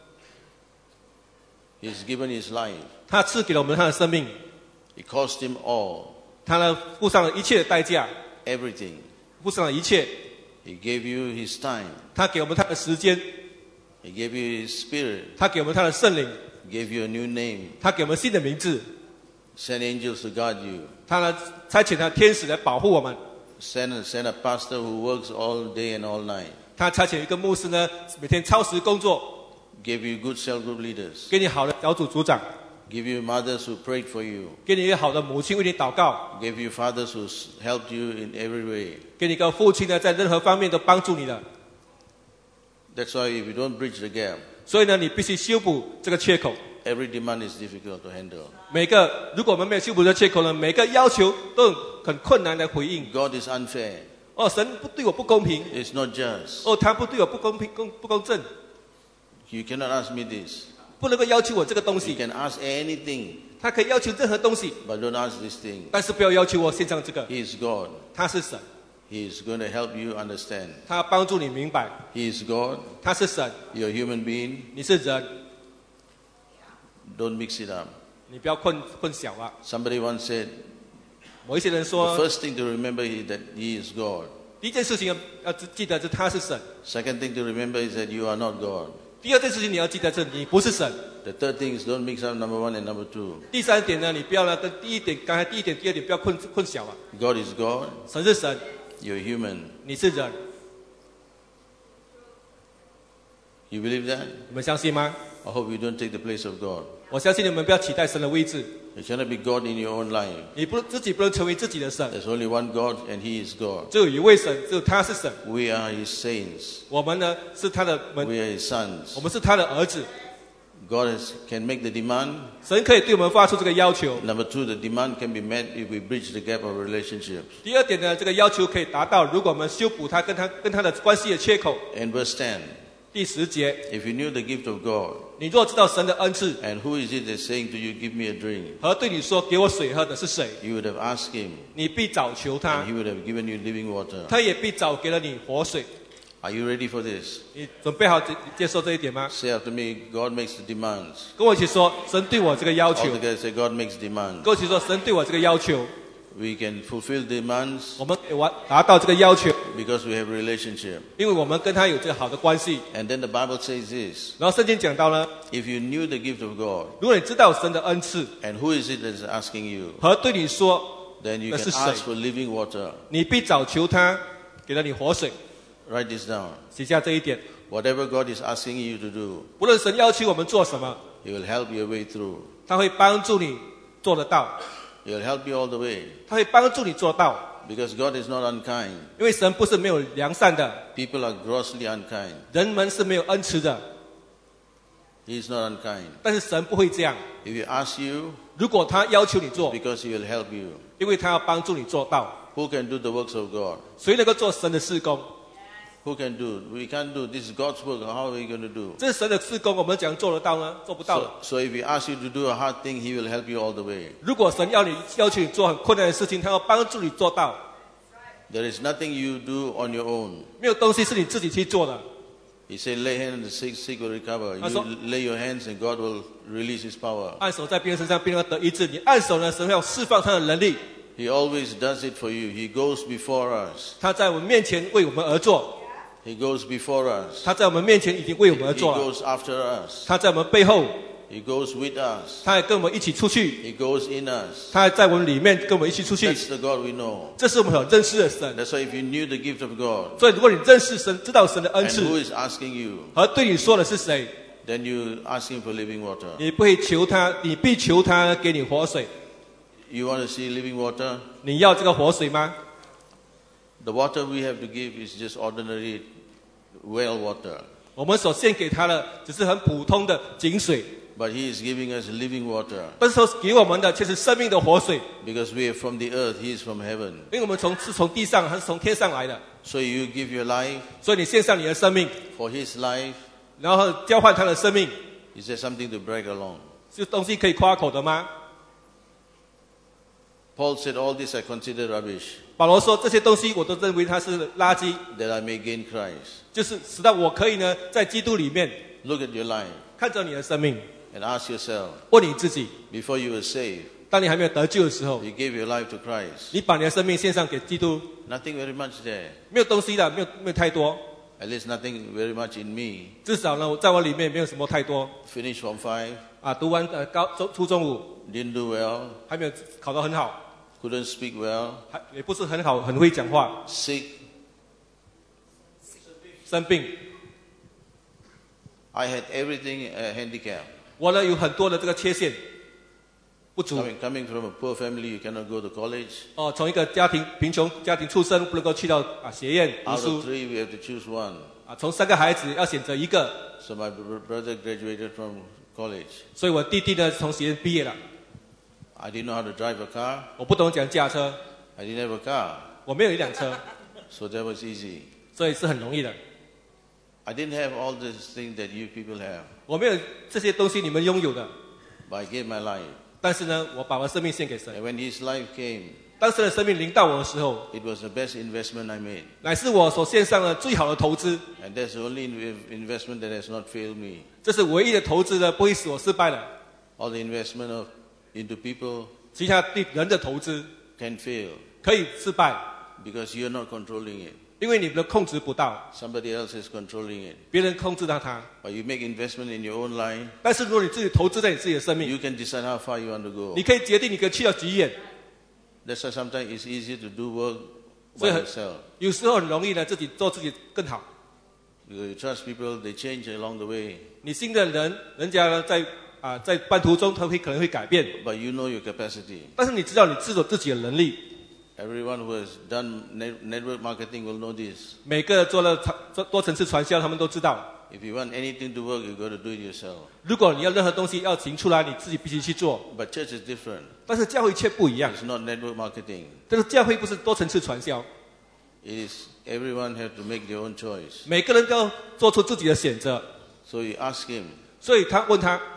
He's given His life. 他赐给了我们他的生命， It cost Him all, 他呢付上了一切的代价， everything. 付上了一切。 He gave you His time. 他给我们他的时间， He gave you His Spirit. 他给我们他的圣灵， He gave you a new name. 他给我们新的名字， Send angels to guard you. 他呢差遣他的天使来保护我们， Send a pastor who works all day and all night. 他差遣一个牧师呢每天超时工作， Give you good cell group leaders. 给你好的小组组长， Give you mothers who prayed for you. 给你一个好的母亲为你祷告， Give you fathers who helped you in every way. 给你一个父亲呢在任何方面都帮助你的。 That's why if you don't bridge the gap, 所以呢，你必须修补这个缺口。 every demand is difficult to handle. 如果我们没有修补这个缺口呢，每个要求都很困难来回应。 God is unfair. 哦，神不对我不公平， It's not just. 哦，他不对我不公平、不公正， You cannot ask me this. 不能够要求我这个东 You 西。 can ask anything, 他可以要求任何东西， but don't ask this thing. 但是不要要求我献上这个。 He is God. 他是神， He is going to help you understand. 他要帮助你明白， He is God. 他是神， You're a human being. 你是人， Don't mix it up. 你不要混淆啊。 Somebody once said, 某一些人 the 说， first thing to remember is that He is God. 第一件事情要记得是他是神， Second thing to remember is that you are not God. 第二件事情你要记得是你不是神。 The third thing is don't mix up number 1 and number 2. 第三点呢，你不要呢跟第一点，刚才第一点、第二点不要混淆啊。 God is God. 神是神， You're human. 你是人， You believe that? 你们相信吗？ I hope you don't take the place of God. 我相信你们不要取代神的位置， You cannot be God in your own life. 你自己不能成为自己的神， There's only one God and He is God. 只有一位神，只有他是神。 We are His saints. 我们呢是他的 We 门， are His sons. 我们是他的儿子。 God can make the demand. 神可以对我们发出这个要求。 Number 2, the demand can be met if we bridge the gap of relationships. 第二点呢，这个要求可以达到，如果我们修补他跟他的关系的缺口。 And verse 10, 第10节， if you knew the gift of God, 你若知道神的恩赐， and who is it that's saying to you, give me a drink? 和对你说给我水喝的是谁， You would have asked Him, 你必早求他 and He，would have given you living water. 他也必早给了你活水。 Are you ready for this? 你准备好接受这一点吗？ Say after me, God makes the demands. 跟我一起说，神对我这个要 All 求。 together say, God makes demands. 跟我一起说，神对我这个要求， We can fulfill demands 我们达到这个要求， because we have relationship. 因为我们跟他有这个好的关系。 And then the Bible says this, 然后圣经讲到呢， if you knew the gift of God, 如果你知道神的恩赐， and who is it that's asking you, 和对你说， then you 那 can 是谁？ ask for living water. 你必早求他，给了你活水。 Write this down. 写下这一点。 Whatever God is asking you to do, 无论神要求我们做什么， He will help your way through. 他会帮助你做得到， He will help you all the way. 他会帮助你做到。 Because God is not unkind. 因为神不是没有良善的， People are grossly unkind. 人们是没有恩慈的， He is not unkind. 但是神不会这样。 If He asks you, 如果他要求你做， because He will help you. 因为他要帮助你做到。 Who can do the works of God? 谁能够做神的事工？ Who can do? We can't do. This is God's work. How are we going to do? 这是神的事工，我们怎样做得到呢？做不到的。 So if He asks you to do a hard thing, He will help you all the way. 如果神要求你做很困难的事情，他要帮助你做到。 There is nothing you do on your own. 没有东西是你自己去做的。 He said, lay hands on the sick, sick will recover. You So- lay your hands and God will release His power. 按手在别人身上，别人得医治；你按手呢，神要释放他的能力。 He always does it for you. He goes before us. 他在我们面前为我们而做， He goes before us. 他在我们面前已经为我们而 He 做了。 goes after us. 他在我们背后， He goes with us. 他还跟我们一起出去， He goes in us. 他还在我们里面跟我们一起出去。 That's the God we know. 这是我们所认识的神。 That's why if you knew the gift of God 所以，如果你认识神，知道神的恩 and 赐， who is asking you, 和对你说的是谁， then you ask Him for living water. 你不会求他，你必求他给你活水。 You want to see living water? 你要这个活水吗？ The water we have to give is just ordinary well water. 我们所献给他的只是很普通的井水， But He is giving us living water 但是说给我们的却是生命的活水， because we are from the earth, He is from heaven. 因为我们是从地上，还是从天上来的， So you give your life 所以你献上你的生命， for His life. 然后交换他的生命， Is there something to brag along? 是东西可以夸口的吗？ Paul said, all this I consider rubbish, 保罗说这些东西我都认为它是垃圾， that I may gain Christ. 就是使到我可以呢在基督里面 Look at your life 看着你的生命， and ask yourself, 问你自己， before you were saved, 当你还没有得救的时候， you gave your life to Christ. 你把你的生命献上给基督， Nothing very much there. 没有东西的，没有太多， At least nothing very much in me. 至少呢在我里面没有什么太多 Finished from 5, 啊。读完初中五 didn't do well, 还没有考得很好， couldn't speak well, 还也不是很好，很会讲话， sick. 生病， I had everything a handicap. 我呢有很多的这个缺陷，不足。 Coming from a poor family, you cannot go to college. 哦，从一个贫穷家庭出身，不能够去到学院读 Out 书 of 3, we have to choose one. 啊。从3个孩子要选择一个， So my brother graduated from college. 所以我弟弟呢从学院毕业了。 I didn't know how to drive a car. 我不懂讲驾车， I didn't have a car. 我没有一辆车， So that was easy. 所以是很容易的。 I didn't have all these things that you people have. 我没有这些东西你们拥有的， But I gave my life. 但是呢，我把我生命献给神。 And when His life came, 当神的生命临到我的时候， it was the best investment I made. 乃是我所献上的最好的投资。 And that's the only investment that has not failed me. 这是唯一的投资呢，不会使我失败的。 All the investment into people 其他对人的投资 can fail 可以失败， because you're not controlling it. 因为你们控制不到， Somebody else is controlling it. 别人控制到它。 But you make investment in your own life, 但是如果你自己投资在你自己的生命， you can decide how far you want to go. 你可以决定你可以去到几远。 That's why sometimes it's easier to do work 所 by 以很 yourself. 有时候很容易呢，自己做自己更好。 You trust people, they change along the way. 你新的人，人家呢在半途中他可能会改变， But you know your capacity. 但是你知道你自己的能力。 Everyone who has done network marketing will know this. 每个做了多层次传销，他们都知道， If you want anything to work, you've got to do it yourself. 如果你要任何东西要行出来，你自己必须去做。 But church is different. 但是教会却不一样， It's not network marketing. 这个教会不是多层次传销， It is everyone have to make their own choice. 每个人都要做出自己的选择。 So you ask Him, 所以他问他，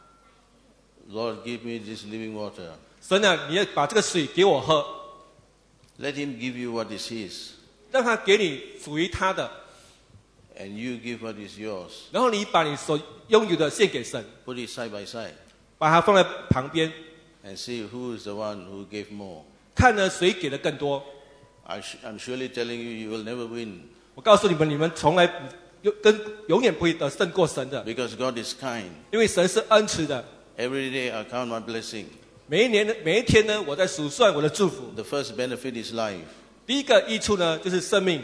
Lord, give me this living water. 神啊，你要把这个水给我喝， Let Him give you what is His, 让他给你属于他的， and you give what is yours. 然后你把你所拥有的献给神， Put it side by side 把它放在旁边， and see who is the one who gave more. 看呢谁给的更多。 I'm surely telling you, you will never win 我告诉你们，你们从来永远不会得胜过神的， because God is kind. 因为神是恩慈的。 Every day I count my blessing. 每一天呢，我在数算我的祝福。 The first benefit is life. 第一个益处呢，就是生命。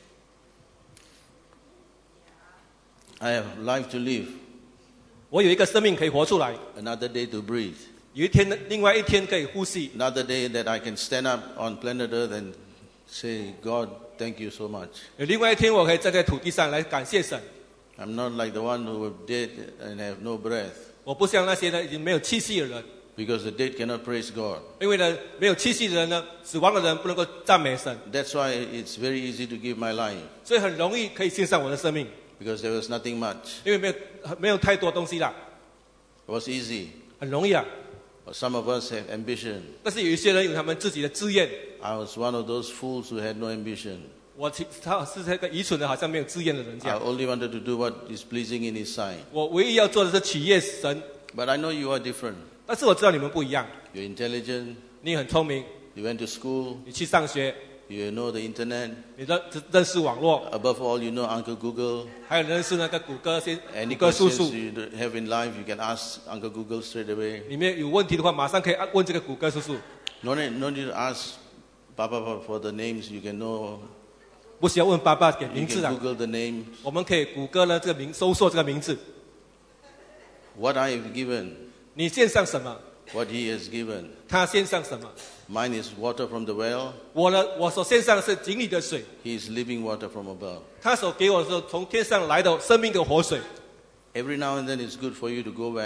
I have life to live, 我有一个生命可以活出来， another day to breathe, 有一天呢，另外一天可以呼吸， another day that I can stand up on planet Earth and say, God, thank you so much. 有另外一天我可以站在土地上来感谢神。 I'm not like the one who were dead and have no breath 我不像那些呢已经没有气息的人， because the dead cannot praise God. 因为呢没有气息的人呢，死亡的人不能够赞美神， That's why it's very easy to give my life 所以很容易可以献上我的生命， because there was nothing much. 因为没有太多东西啦， It was easy. 很容易啊。 But some of us have ambition. 但是有一些人有他们自己的志愿， I was one of those fools who had no ambition. 他是这个愚蠢的，好像没有志愿的人这 I 样。 only wanted to do what is pleasing in His sight. 我唯一要做的是取悦神， But I know you are different. 但是我知道你们不一样。 You're intelligent. 你很聪明， You went to school. 你去上学， You know the internet. 你认识网络， Above all, you know Uncle Google. 还有认识那个谷歌 Any 谷歌叔 questions 叔。 you have in life, you can ask Uncle Google straight away. 里面有问题的话，马上可以问这个谷歌叔叔， No need to ask Papa for the names. You can know. 不需要问爸爸给 You 名字 can 啊。 Google the names. 我们可以谷歌呢这个搜索这个名字。 What I have given, 你献上什么， what He has given. 他献上什么。 Mine is water from the well. 我所献上的是井里的水， He is living water from above. 他所给我的是从天上来的生命的活水。 Every now and then, it's good for you to go back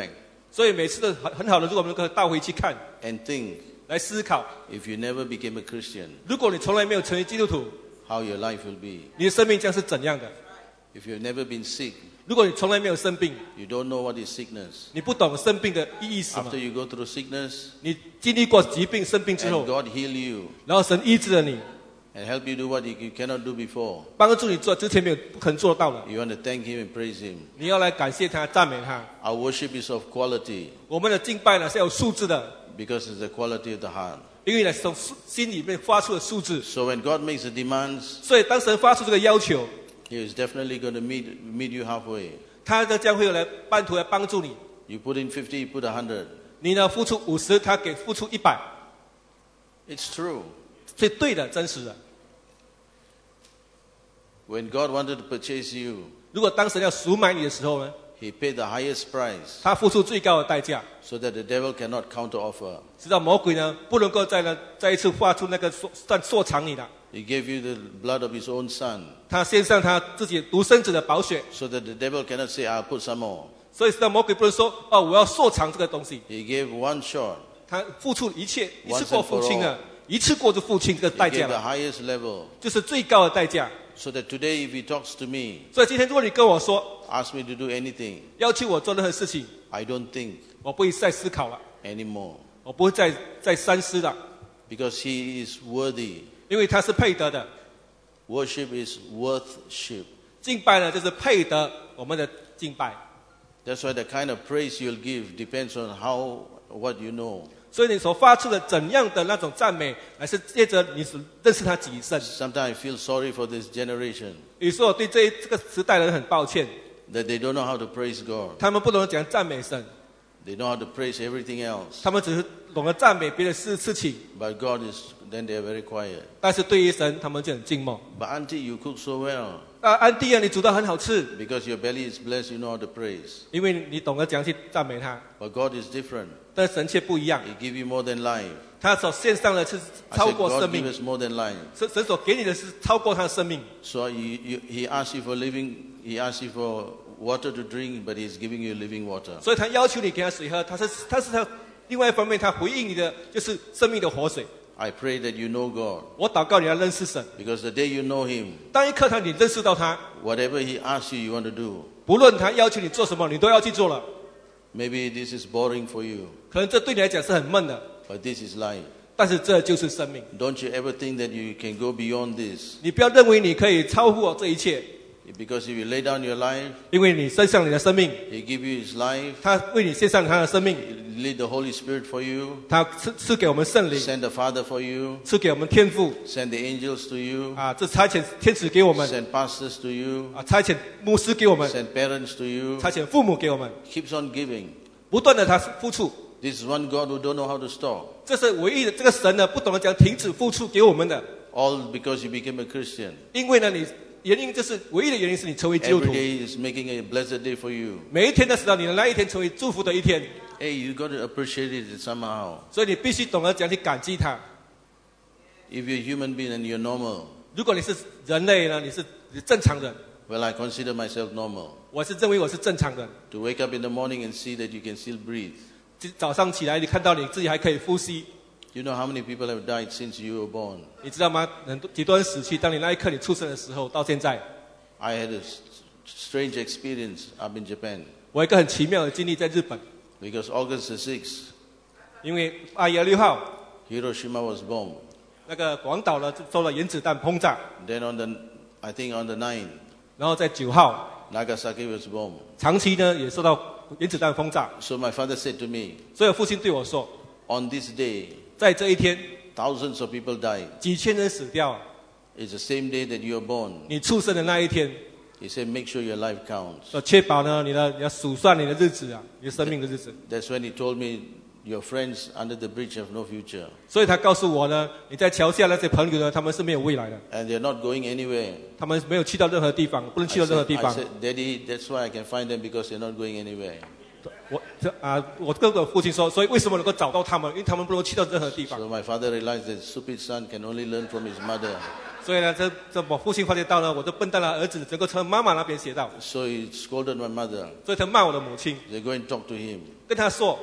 所以每次都很好的，如果我们能够倒回去看， and think, 来思考， if you never became a Christian, 如果你从来没有成为基督徒， how your life will be. 你的生命将是怎样的？ If you've never been sick, 如果你从来没有生病， you don't know what is sickness. 你不懂生病的意义是什么 After，you go through sickness 你经历过疾病、生病之 and 后， God heal you 然后神医治了你， and help you do what you cannot do before, 帮助你做之前没有不可能做得到的， you want to thank Him and praise Him. 你要来感谢他、赞美他。 Our worship is of quality 我们的敬拜呢是有素质的， because it's the quality of the heart. 因为呢是从心里面发出的素质。 So when God makes the demands, 所以当神发出这个要求， He is definitely going to meet you halfway. 他的将会有来半途来帮助你。 You put in 50, you put 100. 你呢付出50，他给付出100， It's true. 所以对的、真实的。 When God wanted to purchase you, 如果当神要赎买你的时候呢， He paid the highest price 他付出最高的代价， so that the devil cannot counteroffer. 直到魔鬼呢不能够再一次发出那个硕藏你了。 He gave you the blood of His own Son 他献上他自己独生子的宝血， so that the devil cannot say, I'll put some more. 所以使到魔鬼不能说哦，我要硕藏这个东西。 He gave one shot. 他付出一切，一次过付清了，一次过就付清这个 He 代 gave 价 the 了， highest level 就是最高的代价。 so that today if He talks to me, 所以今天如果你跟我说 ask me to do anything, 要求我做任何事情， I don't think 我不会再思考了， anymore 我不会再三思了， because He is worthy. 因为他是配得的。 Worship is worthship. 敬拜呢，就是配得我们的敬拜。 That's why the kind of praise you'll give depends on what you know. 所以你所发出的怎样的那种赞美，乃是借着你所认识他几甚。 Sometimes I feel sorry for this generation 有时候我对这个时代的人很抱歉， that they don't know how to praise God. 他们不懂得怎样赞美神， They know how to praise everything else. 他们只是懂得赞美别的事情， But God then they are very quiet. 但是对于神，他们就很静默。 But auntie, you cook so well 安迪啊，你煮得很好吃， because your belly is blessed. You know how to praise. 因为你懂得怎样去赞美他。 But God is different. 但神却不一样， He give you more than life. 他所献上的是 I 超 said 过 God 生 give 命， us more than life. 神所给你的是超过他的生命。 So He asks you for living. He asks you for water to drink, but He's giving you living water. 所以他要求你给他水喝，他是他另外一方面，他回应你的就是生命的活水。 I pray that you know God 我祷告你要认识神， because the day you know Him, 当一刻他你认识到他， whatever He asks you, you want to do. 不论他要求你做什么，你都要去做了。 Maybe this is boring for you, 可能这对你来讲是很闷的， but this is life. 但是这就是生命。 Don't you ever think that you can go beyond this? 你不要认为你可以超乎这一切， Because if you lay down your life, 因为你身上你的生命， He give you His life, 他为你献上他的生命， He lead the Holy Spirit for you, 他赐给我们圣灵， send the Father for you, 赐给我们天赋 send the angels to you, 啊，这差遣天使给我们 send pastors to you, 啊，差遣牧师给我们， send parents to you, 差遣父母给我们， keeps on giving. 不断的他付出。 This is one God who don't know how to stop. 这是唯一的这个神呢，不懂得讲停止付出给我们的， All because you became a Christian. 因为呢，你原因就是唯一的原因是你成为基督 Every 徒， day is making a blessed day for you. 每一天的使到你的那一天成为祝福的一天， Hey, you got to appreciate it somehow. 所以你必须懂得讲去感激他。 If you're a human being and you're normal, 如果你是人类呢，你是正常人， well, I consider myself normal. 我是认为我是正常人。 To wake up in the morning and see that you can still breathe. 早上起来，你看到你自己还可以呼吸， You know how many people have died since you were born? 你知道吗？几多人死去？当你那一刻你出生的时候，到现在， I had a strange experience up in Japan 我有一个很奇妙的经历在日本， because August the 6th, 因为8月6号， Hiroshima was bombed. 那个广岛呢受了原子弹轰炸， Then I think on the 9th, 然后在9号， Nagasaki was bombed. 长崎呢也受到原子弹轰炸， So my father said to me, 所以我父亲对我说， on this day, 在这一天， thousands of people died. 几千人死掉， It's the same day that you were born. 你出生的那一天， He said, make sure your life counts. 要确保呢你要数算你的日子啊，你的生命的日子。 That's when he told me, your friends under the bridge have no future. 所以他告诉我呢，你在桥下那些朋友呢，他们是没有未来的， And they're not going anywhere. 他们没有去到任何地方，不能去到任何地 I 方。 said, Daddy, that's why I can find them because they're not going anywhere. 我跟我父亲说，所以为什么能够找到他们？因为他们不能去到任何地方。 So my father realized that stupid son can only learn from his mother. 所以呢，这我父亲发现到呢，我这笨蛋的儿子能够从妈妈那边学到， So he scolded my mother. 所以他骂我的母亲， They go and talk to him. 跟他说，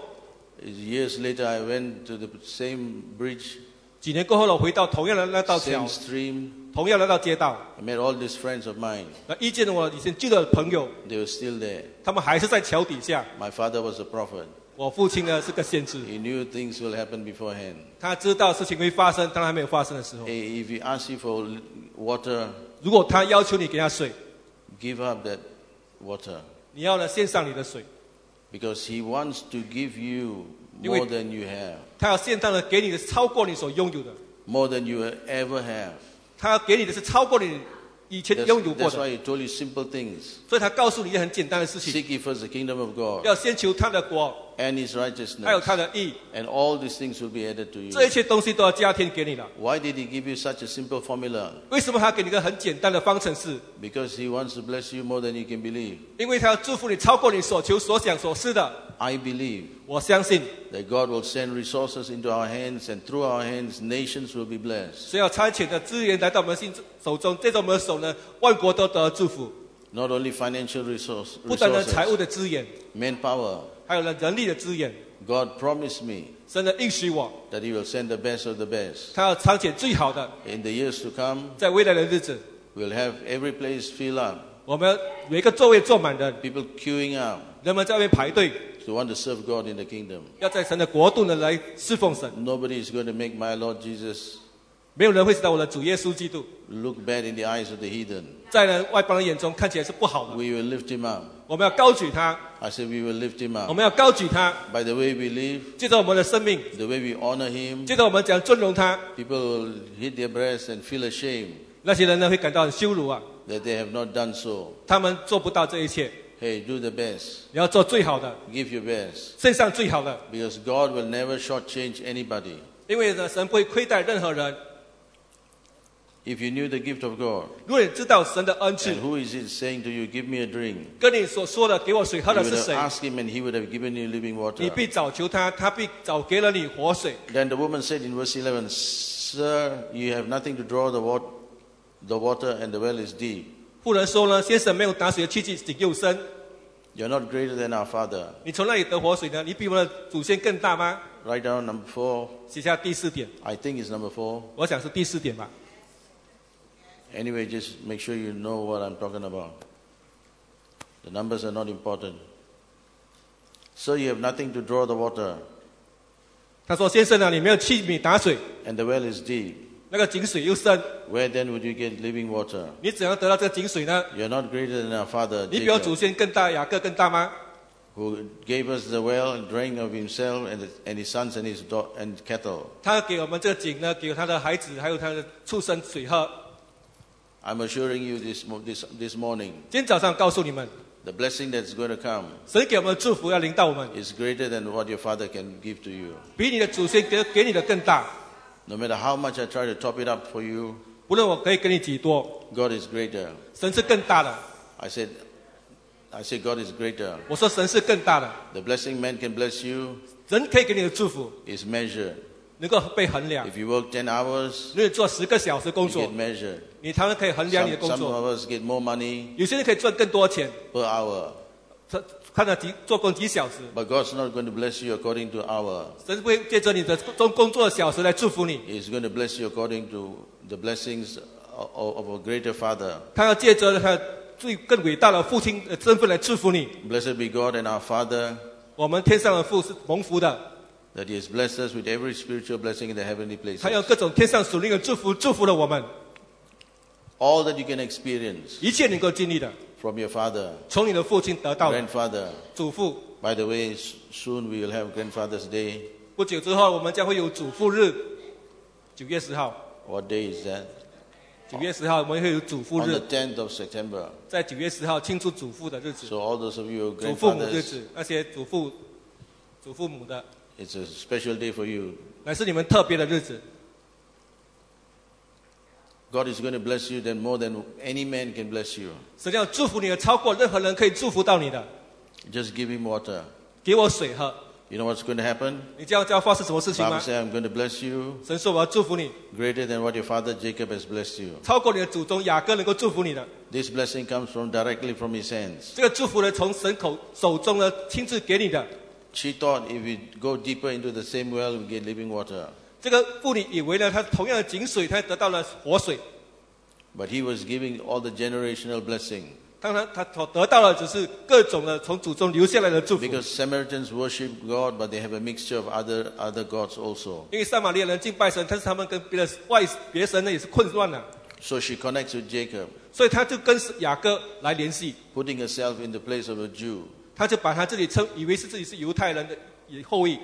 Years later, I went to the same bridge, 几年过后呢，我回到同样的那道桥 same，stream. 同样的那道街道， I met all these friends of mine. 那遇见了我以前旧的朋友， They were still there. 他们还是在桥底下。 My father was a prophet. 我父亲呢是个先知， He knew things will happen beforehand. 他知道事情会发生，当然还没有发生的时候。 If he asks you for water, 如果他要求你给他水， give up that water. 你要呢献上你的水， Because he wants to give you 因为- more than you have. 他要献上的给你的是超过你所拥有的， More than you will ever have. 他要给你的是超过你以前 That's, 拥有过 that's 的， why he told you simple things. 所以他告诉你一件很简单的事情， Seek ye first the kingdom of God 要先求他的国， and his 还有 righteousness. 他的义， And all these things will be added to 这一 you. 切东西都要加添给你了。 Why did he give you such a simple formula? 为什么他给你一个很简单的方程式？ Because he wants to bless you more than you can believe. 因为他要祝福你超过你所求所想所思的。 I believe 我相信， that God will send resources into our hands, and through our hands, nations will be blessed. 只要差遣的资源来到我们手中，借着我们的手呢，万国都得祝福。 Not only financial 不单单财务 resources, 的资源， manpower. 还有呢人力的资源。 God promised me 神的应许我， that he will send the best of the best. 他要差遣最好的， In the years to come, 在未来的日子， we'll have every place fill up, 我们每个座位坐满人， people queuing up 人们在外面排队， to want to serve God in the kingdom. 要在神的国度呢来侍奉神。 Nobody is going to make my Lord Jesus 没有人会知道我的主耶稣基督， look bad in the eyes of the heathen. 在呢外邦人眼中看起来是不好的。 We will lift him up. 我们要高举他， I said we will lift him 我 up. 们要高举他， By the way we live, 借着我们的生命， the way we honor him, 借着我们讲尊荣他， people will hit their breasts and feel ashamed 那些人呢会感到很羞辱啊， that they have not done so. 他们做不到这一切。 Hey, do the best. 你要做最好的， Give your best. 献上最好的， Because God will never shortchange anybody. 因为呢神不会亏待任何人。 If you knew the gift of God, 如果你知道神的恩赐 and，who is it saying to you, give me a drink? 跟你所说的给我水喝 You 的 would 是 have 谁？ asked him and he would have given you living 你 water. 必早求他，他必早给了你活水。 Then the woman said in verse 11, Sir, you have nothing to draw the water and the well is deep. 妇人说呢，先生没有打水的器具，井又深， You're not greater than our father. 你从那里得活水呢？你比我们的祖先更大吗？ Write down number 4. 写下第四点， I think it's number 4. 我想是第四点吧。 Anyway, just make sure you know what I'm talking about. The numbers are not important. So you have nothing to draw the water, 他说：“先生啊，你没有器皿打水， and the well is deep. 那个井水又深， Where then would you get living water? 你怎样得到这个井水呢？ You're not greater than our father 你比我祖 Jacob, 先更大，雅各更大吗？ who gave us the well and drank of himself and his sons and cattle. 他给我们这个井呢，给他的孩子还有他的畜生水喝。 I'm assuring you this morning, 今天早上告诉你们， the blessing that's going to come 神给我们的祝福要临到我们， is greater than what your father can give to you. 比你的祖先给你的更大。 No matter how much I try to top it up for you, 不论我可以给你几多， God is greater. 神是更大的。 I said God is greater. 我说神是更大的， The blessing man can bless you 人可以给你的祝福 is measured. 能够被衡量。 If you work 10 hours, 如果你做10个小时工 you 作 get，measured. 你当然可以衡量你的工 Some 作。 of us get more money 有些人可以赚更多钱， per hour. 他看他做工几小时， But God's not going to bless you according to hour. 神不会借着你的工作的小时来祝福你， He's going to bless you according to the blessings of a greater Father. 他要借着他更伟大的父亲的身份来祝福你。 Blessed be God and our Father, 我们天上的父是蒙福的， that He has blessed us with every spiritual blessing in the heavenly 他用 places. 各种天上属灵的祝福祝福了我们， All that you can experience 一切能够经历的， from your father, 从你的父亲得到的。 grandfather. 祖父， By the way, soon we will have Grandfather's Day. 不久之后我们将会有祖父日，9月10号。 What day is that? 9月10号我们会有祖父 On 日 the，10th of September. 在9月10号庆祝祖父的日子， So all those of you who 祖 are 父母日 grandfathers, 子，那些祖父母的， it's a special day for you. 乃是你们特别的日子。 God is going to bless you then more than any man can bless you. 神要祝福你的，超过任何人可以祝福到你的。 Just give him water. 给我水喝。 You know what's going to happen? 你知道发生什么事情 Bible 吗？ says, I'm going to bless you 神说我要祝福你， greater than what your father Jacob has blessed you. 超过你的祖宗雅各能够祝福你的。 This blessing comes from directly from his hands. 这个祝福呢，从神手中呢亲自给你的。 She thought if we go deeper into the same well, we get living water. 这个妇女以为呢，她同样的井水，她得到了活水。 But he was giving all the generational blessing. 当然，她所得到的只是各种的从祖宗留下来的祝福。 Because Samaritans worship God, but they have a mixture of other gods also. 因为撒玛利亚人敬拜神，但是他们跟别神呢也是混乱了， So she connects with Jacob, 所以他就跟雅各来联系， putting herself in the place of a Jew. 他就把他自己以为是自己是犹太人的后裔。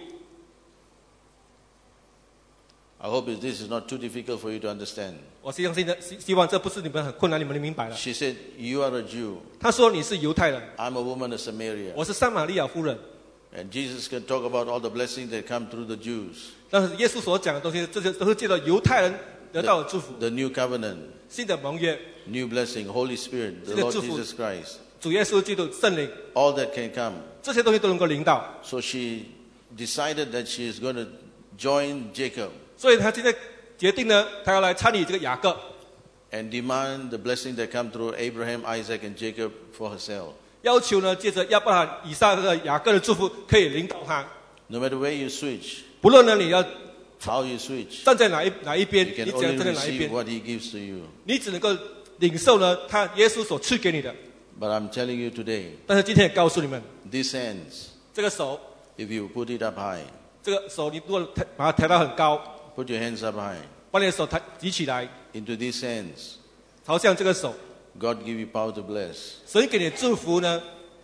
I hope this is not too difficult for you to understand. 我希望这不是你们很困难，你们能明白了。 She said, You are a Jew. 他说你是犹太人， I'm a woman of Samaria. 我是撒玛利亚夫人。 And Jesus can talk about all the blessings that come through the Jews. 但是耶稣所讲的东西，这些都是借着犹太人得到的祝福。 The new covenant, 新的盟约， new blessing, Holy Spirit, the Lord Jesus Christ. 主耶稣基督圣灵， All that can come. 这些东西都能够领导。 So she decided that she is going to join Jacob 所以他现在决定呢，他要来参与这个雅各， and demand the blessing that come through Abraham, Isaac, and Jacob for herself. 要求呢，借着亚伯拉罕、以撒和雅各的祝福，可以领导他。 No matter where you switch, 不论呢你要 how you switch, 站在哪一边， you 你 can 只能 only 站在哪一 receive 边， what he gives to you. 你只能够领受呢他耶稣所赐给你的。 But I'm telling you today, 但是今天也告诉你们， these hands, 这个手， if you put it up high, 这个手，你如果把它抬到很高， put your hands up high, 把你的手举起来， into these hands, 朝向这个手， God give you power to bless, 神给你的祝福呢，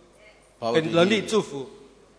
power 给 to 你能力 heal, 祝福，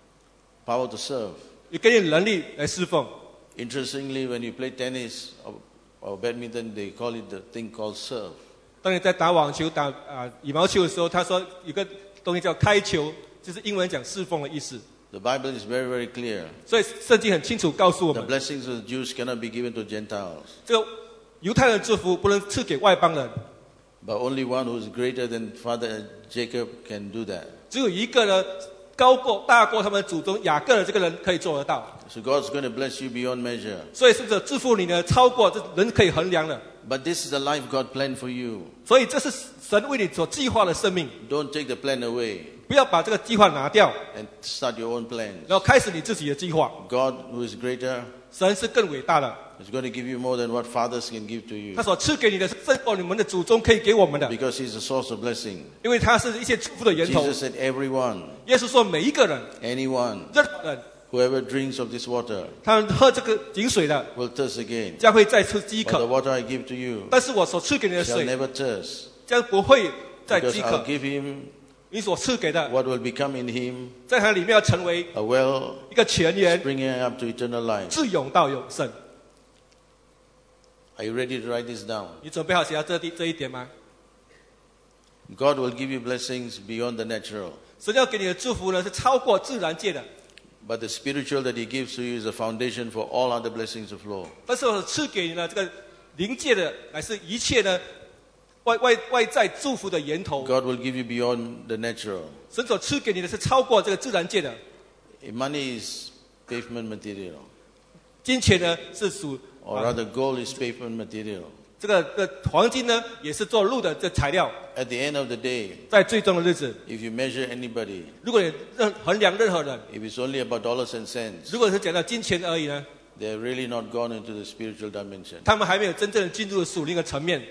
power to serve. 也给你能力来侍奉。 Interestingly, when you play tennis or badminton, they call it the thing called serve. 当你在打网球、打羽毛球的时候，他说有个东西叫开球，就是英文讲侍奉的意思。 The Bible is very, very clear. 所以圣经很清楚告诉我 The 们， blessings of the Jews cannot be given to Gentiles, 这个犹太人的祝福不能赐给外邦人， but only one who is greater than Father Jacob can do that. 只有一个呢大过他们祖宗雅各的这个人可以做得到。 So God's going to bless you beyond measure. 所以是这祝福你呢，超过这人可以衡量的。 But this is the life God planned for you. 所以这是神为你所计划的生命， Don't take the plan away 不要把这个计划拿掉， and start your own plans. 然后开始你自己的计划。 God, who is greater, 神是更伟大的， is going to give you more than what fathers can give to you. 他所赐给你的是胜过你们的祖宗可以给我们的， Because He's the source of blessing. 因为他是一切祝福的源头。 Jesus said, everyone, 耶稣说，每一个人， anyone, 任何人， whoever drinks of this water 他们喝这个井水的， will thirst again. 将会再次饥 But the 渴。 water I give to you 但是我所赐给你的 shall 水， never thirst. 将不会再 Because 饥 I'll 渴。 give him 你所赐给的， what will become in him 在它里面要成为 a well 一个泉源， springing up to eternal life. 自永到永生。 Are you ready to write this down? 你准备好写到这一点吗？ God will give you blessings beyond the natural. 神要给你的祝福呢，是超过自然界的。 But the spiritual that He gives to you is the foundation for all other blessings to flow. 但是我赐给你呢，这个灵界的，乃是一切呢外在祝福的源头。 God will give you beyond the natural. 神所赐给你的是超过这个自然界的。 Money is pavement material. 金钱呢是属 Or rather, gold is pavement material. 这个黄金呢也是做路的这材料。 At the end of the day, 在最终的日子， if you measure anybody, 如果你衡量任何人， if it's only about dollars and cents, 如果是讲到金钱而已呢， they're really not gone into the spiritual dimension. 他们还没有真正的进入属灵的层面。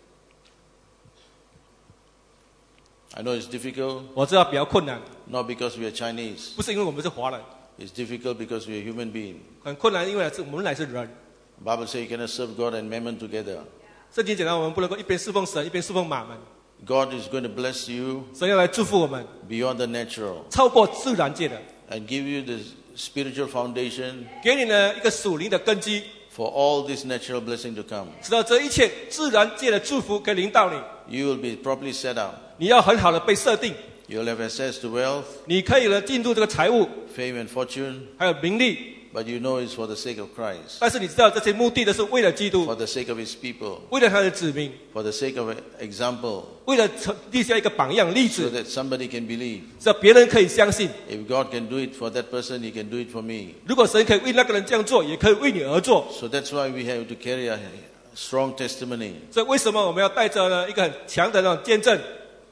I know it's difficult, 我知道比较困难， not because we are Chinese. 不是因为我们是华人， It's difficult because we are human beings. 很困难，因为我们乃是人。 The Bible says you cannot serve God and mammon together. 圣经讲到我们不能够一边侍奉神，一边侍奉马门。 God is going to bless you 神要来祝福我们， beyond the natural 超过自然界的， and give you the spiritual foundation 给你呢一个属灵的根基， for all this natural blessing to come. 直到这一切自然界的祝福可以临到你。 You will be properly set up. 你要很好的被设定， You'll have access to wealth, 你可以呢进入这个财务， fame and fortune, 还有名利， But you know it's for the sake of Christ, 但是你知道这些目的都是为了基督， for the sake of His people, 为了他的子民， for the sake of an example, 为了立下一个榜样例 so 子， that somebody can believe. 让别人可以相信。 If God can do it for that person, He can do it for me. 如果神可以为那个人这样做，也可以为你而做。 So that's why we have to carry a strong testimony. 所以为什么我们要带着呢一个很强的那种见证？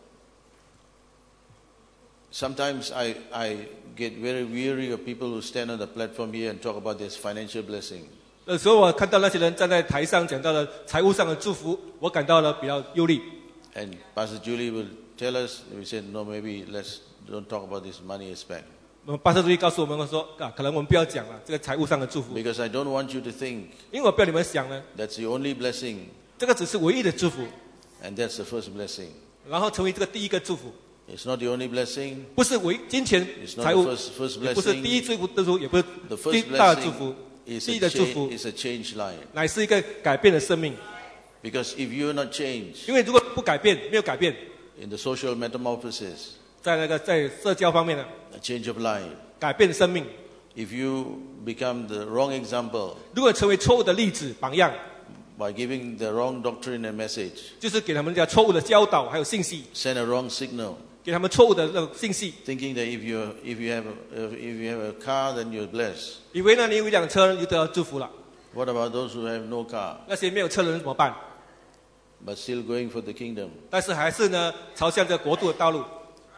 Sometimes I get very weary of people who stand on the platform here and talk about this financial blessing. 有时候我看到那些人站在台上讲到了财务上的祝福，我感到了比较忧虑。 And Pastor Julie will tell us, we said, no, maybe let's don't talk about this money aspect. 我们巴特主义告诉我们说可能我们不要讲了这个财务上的祝福， Because I don't want you to think 因为我不要你们想呢， that's the only blessing 这个只是唯一的祝福， and that's the first blessing. 然后成为这个第一个祝福， It's not the only blessing. 不是金钱 It's not 财务 the first 也不是 blessing. 第一祝福，也不是 The 第 first 一大的祝 blessing 福， is 第一的祝福 a changed life. 乃是一个改变的生命。 Because if you're not changed 因为如果不改变，没有改变， in the social metamorphosis, 在社交方面呢， a change of life, 改变生命。 if you become the wrong example 如果成为错误的例子榜样， by giving the wrong doctrine and message, 就是给他们错误的教导还有信息， send a wrong signal, 给他们错误的那种信息， thinking that if you have a car, then you're blessed. 以为呢你有一辆车就得到祝福了。 What about those who have no car 那些没有车的人怎么办？ but still going for the kingdom? 但是还是呢朝向这国度的道路。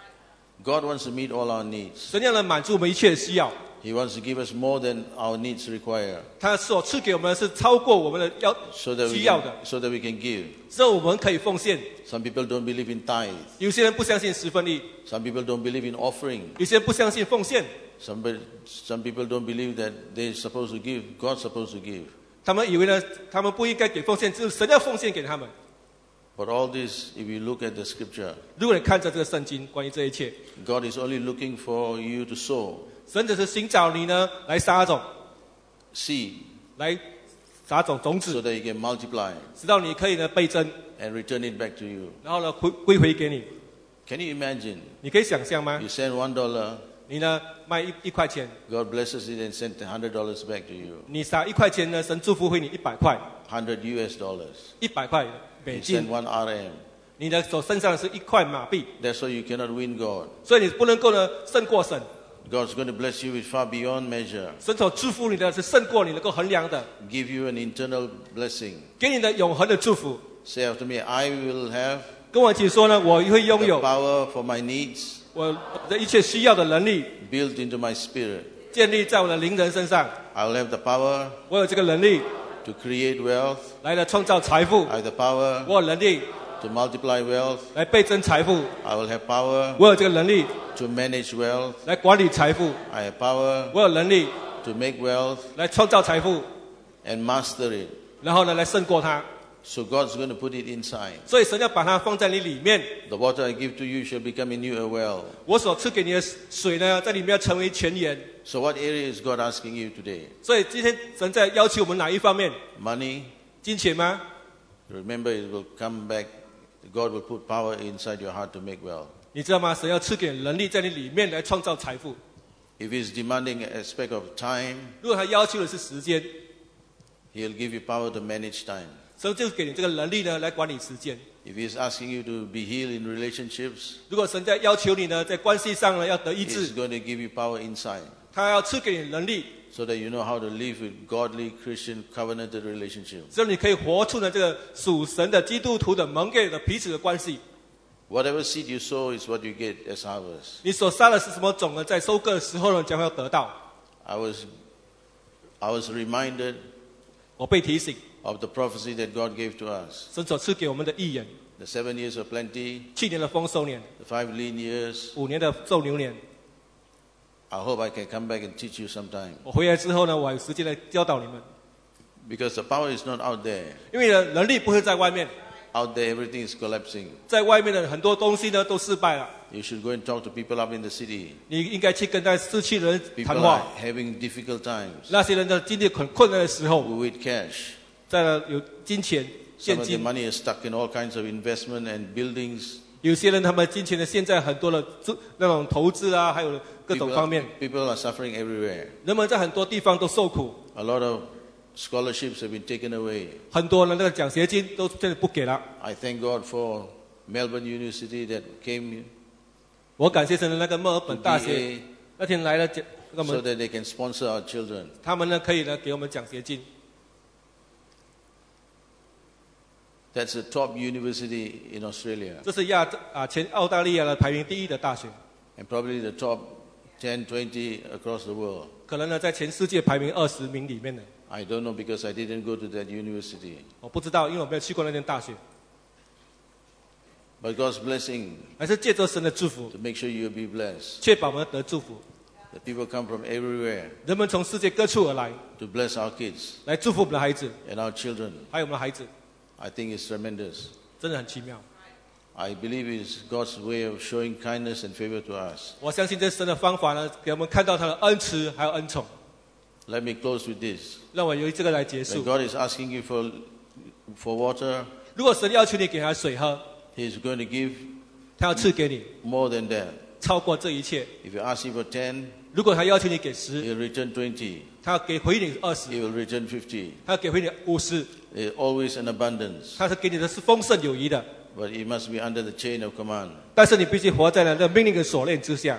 God wants to meet all our needs. 神要能满足我们一切的需要， He wants to give us more than our needs require, 他所赐给我们的是超过我们的 so that 需要的， we can give. 所以我们可以奉献。 Some people don't believe in tithe. 有些人不相信十分一， Some people don't believe in offering. 有些人不相信奉献， Some people don't believe that they're supposed to give. God's supposed to give. 他们以为呢他们不应该给奉献，只有神要奉献给他们。 But all this, if you look at the scripture, 如果你看着这个圣经关于这一切， God is only looking for you to sow 神只是寻找你呢来撒种， seed 来撒种种 so 子， that you can multiply 直到你可以呢倍增， and return it back to you. 然后呢归回给你。 Can you imagine? 你可以想象吗 You？send $1, 你呢卖一块钱， God blesses it and sends $100 back to you. 你撒一块钱呢，神祝福回你100块 $100 US. ，100块美 You 金 send。1 RM. 你的手身上是1块马币， That's why you cannot win God. 所以你不能够呢胜过神。 God's going to bless you with far beyond measure. 神所祝福你的是胜过你能够衡量的， Give you an internal blessing. 给你的永恒的祝福。 Say after me, I will have 跟我一起说呢，我会拥 the 有 power for my needs 我的一切需要的能力， built into my spirit. 建立在我的灵人身上。 I will have the power 我有这个能力 to create wealth. 来了创造财富， I have the power 我有能力 to multiply wealth. 来倍增财富， I will have power 我有这个能力 to manage wealth. 来管理财富， I have power 我有能力 to make wealth 来创造财富， and master it. 然后呢来胜过它。 So God's going to put it inside. 所以神要把它放在你里面。 The water I give to you shall become in you a well. 我所赐给你的水呢，在里面要成为泉源。 So what area is God asking you today? 所以今天神在要求我们哪一方面？ Money? 金钱吗？ Remember, it will come back. God will put power inside your heart to make wealth. 你知道吗？神要赐给能力在你里面来创造财富。 If He's demanding an aspect of time, 如果他要求的是时间， He'll give you power to manage time. 神就给你这个能力呢来管理时间。 If He's asking you to be healed in relationships, 如果神在要求你呢在关系上呢要得医 He's 治， going to give you power inside 他要赐给你能力， so that you know how to live with godly, Christian, covenanted relationships. 所以你可以活出呢这个属神的基督徒的蒙给的彼此的关系。 Whatever seed you sow is what you get as harvest. 你所撒的是什么种呢？在收割的时候呢，将会要得到。 I was reminded 我被提醒， of the prophecy that God gave to us. 神所赐给我们的预言， The 7 years of plenty, 去年的丰收年， the 5 lean years. 5年的瘦牛年。 I hope I can come back and teach you sometime. 我回来之后呢，我有时间来教导你们， Because the power is not out there. 因为呢能力不会在外面， Out there, everything is collapsing. 在外面的很多东西呢都失败了。 You should go and talk to people up in the city. 你应该去跟在市区的人谈 People 话 are。having difficult times 那些人的经历很困难的时候， with cash. 在呢有金钱、 Some 现 of the 金， money is stuck in all kinds of investment and buildings. 有些人他们金钱的现在很多的那种投资啊，还有各种方面， People are suffering everywhere. 人们在很多地方都受苦， A lot of scholarships have been taken away. 很多人那个奖学金都现在不给了。 I thank God for Melbourne University that came 我感谢神的那个墨尔 to 本大学 BA 那天来了，那 so 么 that they can sponsor our children. 他们呢可以呢给我们奖学金。 That's the top university in Australia 这是全澳大利亚的排名第1的大学， and probably the top 10, 20 across the world. 可能呢在全世界排名20名里面的。 I don't know because I didn't go to that university. 我不知道，因为我没有去过那间大学。 But God's blessing 还是借着神的祝福， to make sure you'll be blessed. 确保我们得祝福。 The people come from everywhere 人们从世界各处而来， to bless our kids 来祝福我们的孩子， and our children. 还有我们的孩子， I think it's tremendous. 真的很奇妙。 I believe it's God's way of showing kindness and favor to us. 我相信这神的方法呢，给我们看到他的恩慈还有恩宠。 Let me close with this. 让我由这个来结 When 束。 God is asking you for water, 如果神要求你给他水喝， He's going to give 他要赐给你 more than that. 超过这一切。 If you ask Him for 10, 如果他要求你给10， He'll return 20. 他要给回你20， He will return 50. 他要给回你50， There's always an abundance. 他是给你的是丰盛有余的。 But it must be under the chain of command. 但是你必须活在那个命令的锁链之下。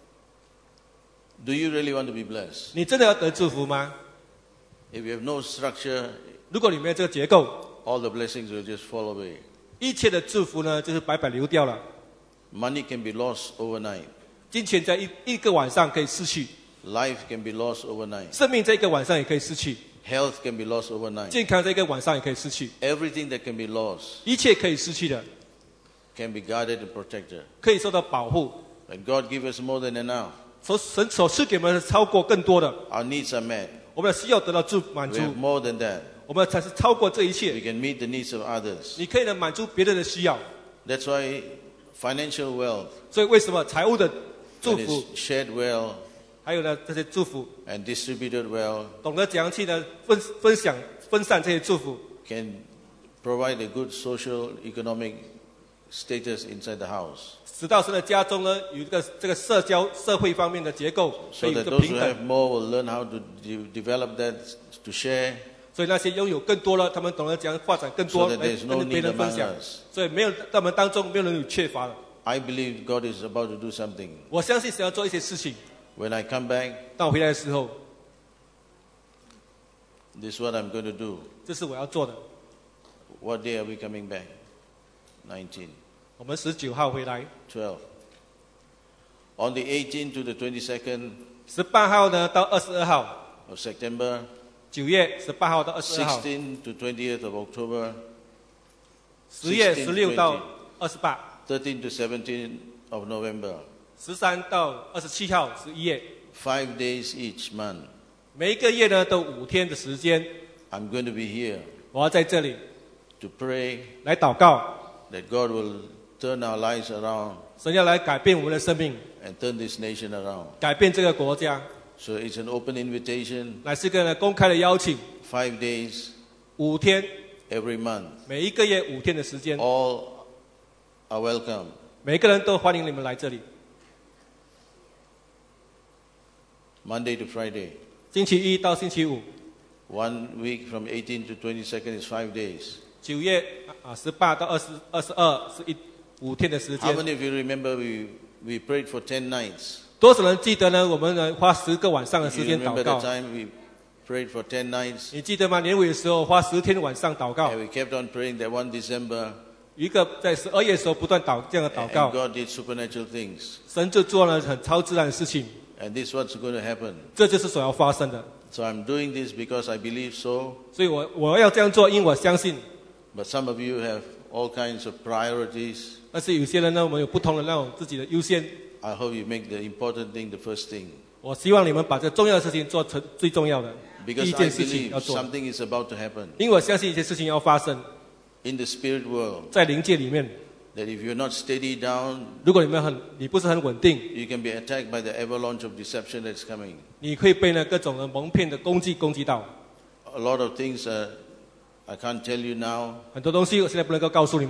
Do you really want to be blessed? 你真的要得祝福吗？ If you have no structure, 如果你没有这个结构， all the blessings will just fall away. 一切的祝福呢，就是白白流掉了。 Money can be lost overnight. 金钱在一个晚上可以失去， Life can be lost overnight. 生命在一个晚上也可以失去， Health can be lost overnight. 健康在一个晚上也可以失去， Everything that can be lost 一切可以失去的， can be guarded and protected. 可以受到保护。 And God give us more than enough. 神所赐给我们是超过更多的， Our needs are met. 我们的需要得到满 We 足， have more than that. 我们才是超过这一 We 切。 can meet the needs of others. 你可以呢满足别人的需要， That's why financial wealth 所以为什么财务的祝 that 福， is shared well 还有呢这些祝福， and distributed well 懂得怎样去呢分享分散这些祝福， can provide a good social economic status inside the house. 使到神的家中呢有这个社会方面的结构，可 So 以有 that 个 those 平 who 等。 have more will learn how to develop that, to share, 所以那些拥有更多了，他们懂得怎样发展更 so 多 that 来 there is no 跟别 need 人分 among 享。 us. 所以没有在我们当中没有人有缺乏的。 I believe God is about to do something. 我相信神要做一些事情。 When I come back, 当我回来的时候， this is what I'm going to do. 这是我要做的。 What day are we coming back? 19, 我们19号回来， 12. On the 18th to the 22nd 18号呢到22号， of September, 9月18号到22号， 16th to 20th of October, 10月 16 16到28， 13th to 17th of November. 13到27号是1月， 5 days each month. 每一个月呢都5天的时间， I'm going to be here 我要在这里 to pray 来祷告， that God will turn our lives around 神要来改变我们的生命， and turn this nation around. 改变这个国家， So it's an open invitation, 乃是个呢公开的邀请 5 days ，5天， every month. 每一个月5天的时间， All are welcome. 每个人都欢迎你们来这里。 Monday to Friday. 星期一到星期五， 1 week from 18th to 22nd is 5 days. 9月18到22是5天的时 How 间。 many of you remember we prayed for 10 nights? 多少人记得呢？我们呢花10个晚上的时 You 间 remember 祷 the 告， time we prayed for 10 nights? 你记得吗？年尾的时候花10天晚上祷告， And we kept on praying that one December, 一个在12月的时候不断这样的祷 and 告， God did supernatural things. 神就做了很超自然的事情， And this is what's going to happen. 这就是所要发生的。 So I'm doing this because I believe so. 所以我要这样做，因为我相信。 But some of you have all kinds of priorities. 但是有些人呢，我们有不同的那种自己的优先。 I hope you make the important thing the first thing. 我希望你们把这重要的事情做成最重要的第 Because 一 I 件事情 believe 要做， something is about to happen 因为我相信一些事情要发生 in the spirit world. 在灵界里面。 That if you're not steady down, 如果你不是很稳定， you can be attacked by the avalanche of deception that's coming. 你会被各种的蒙骗的攻击到。 A lot of things I can't tell you now, 很多东西我现在不能够告诉你们，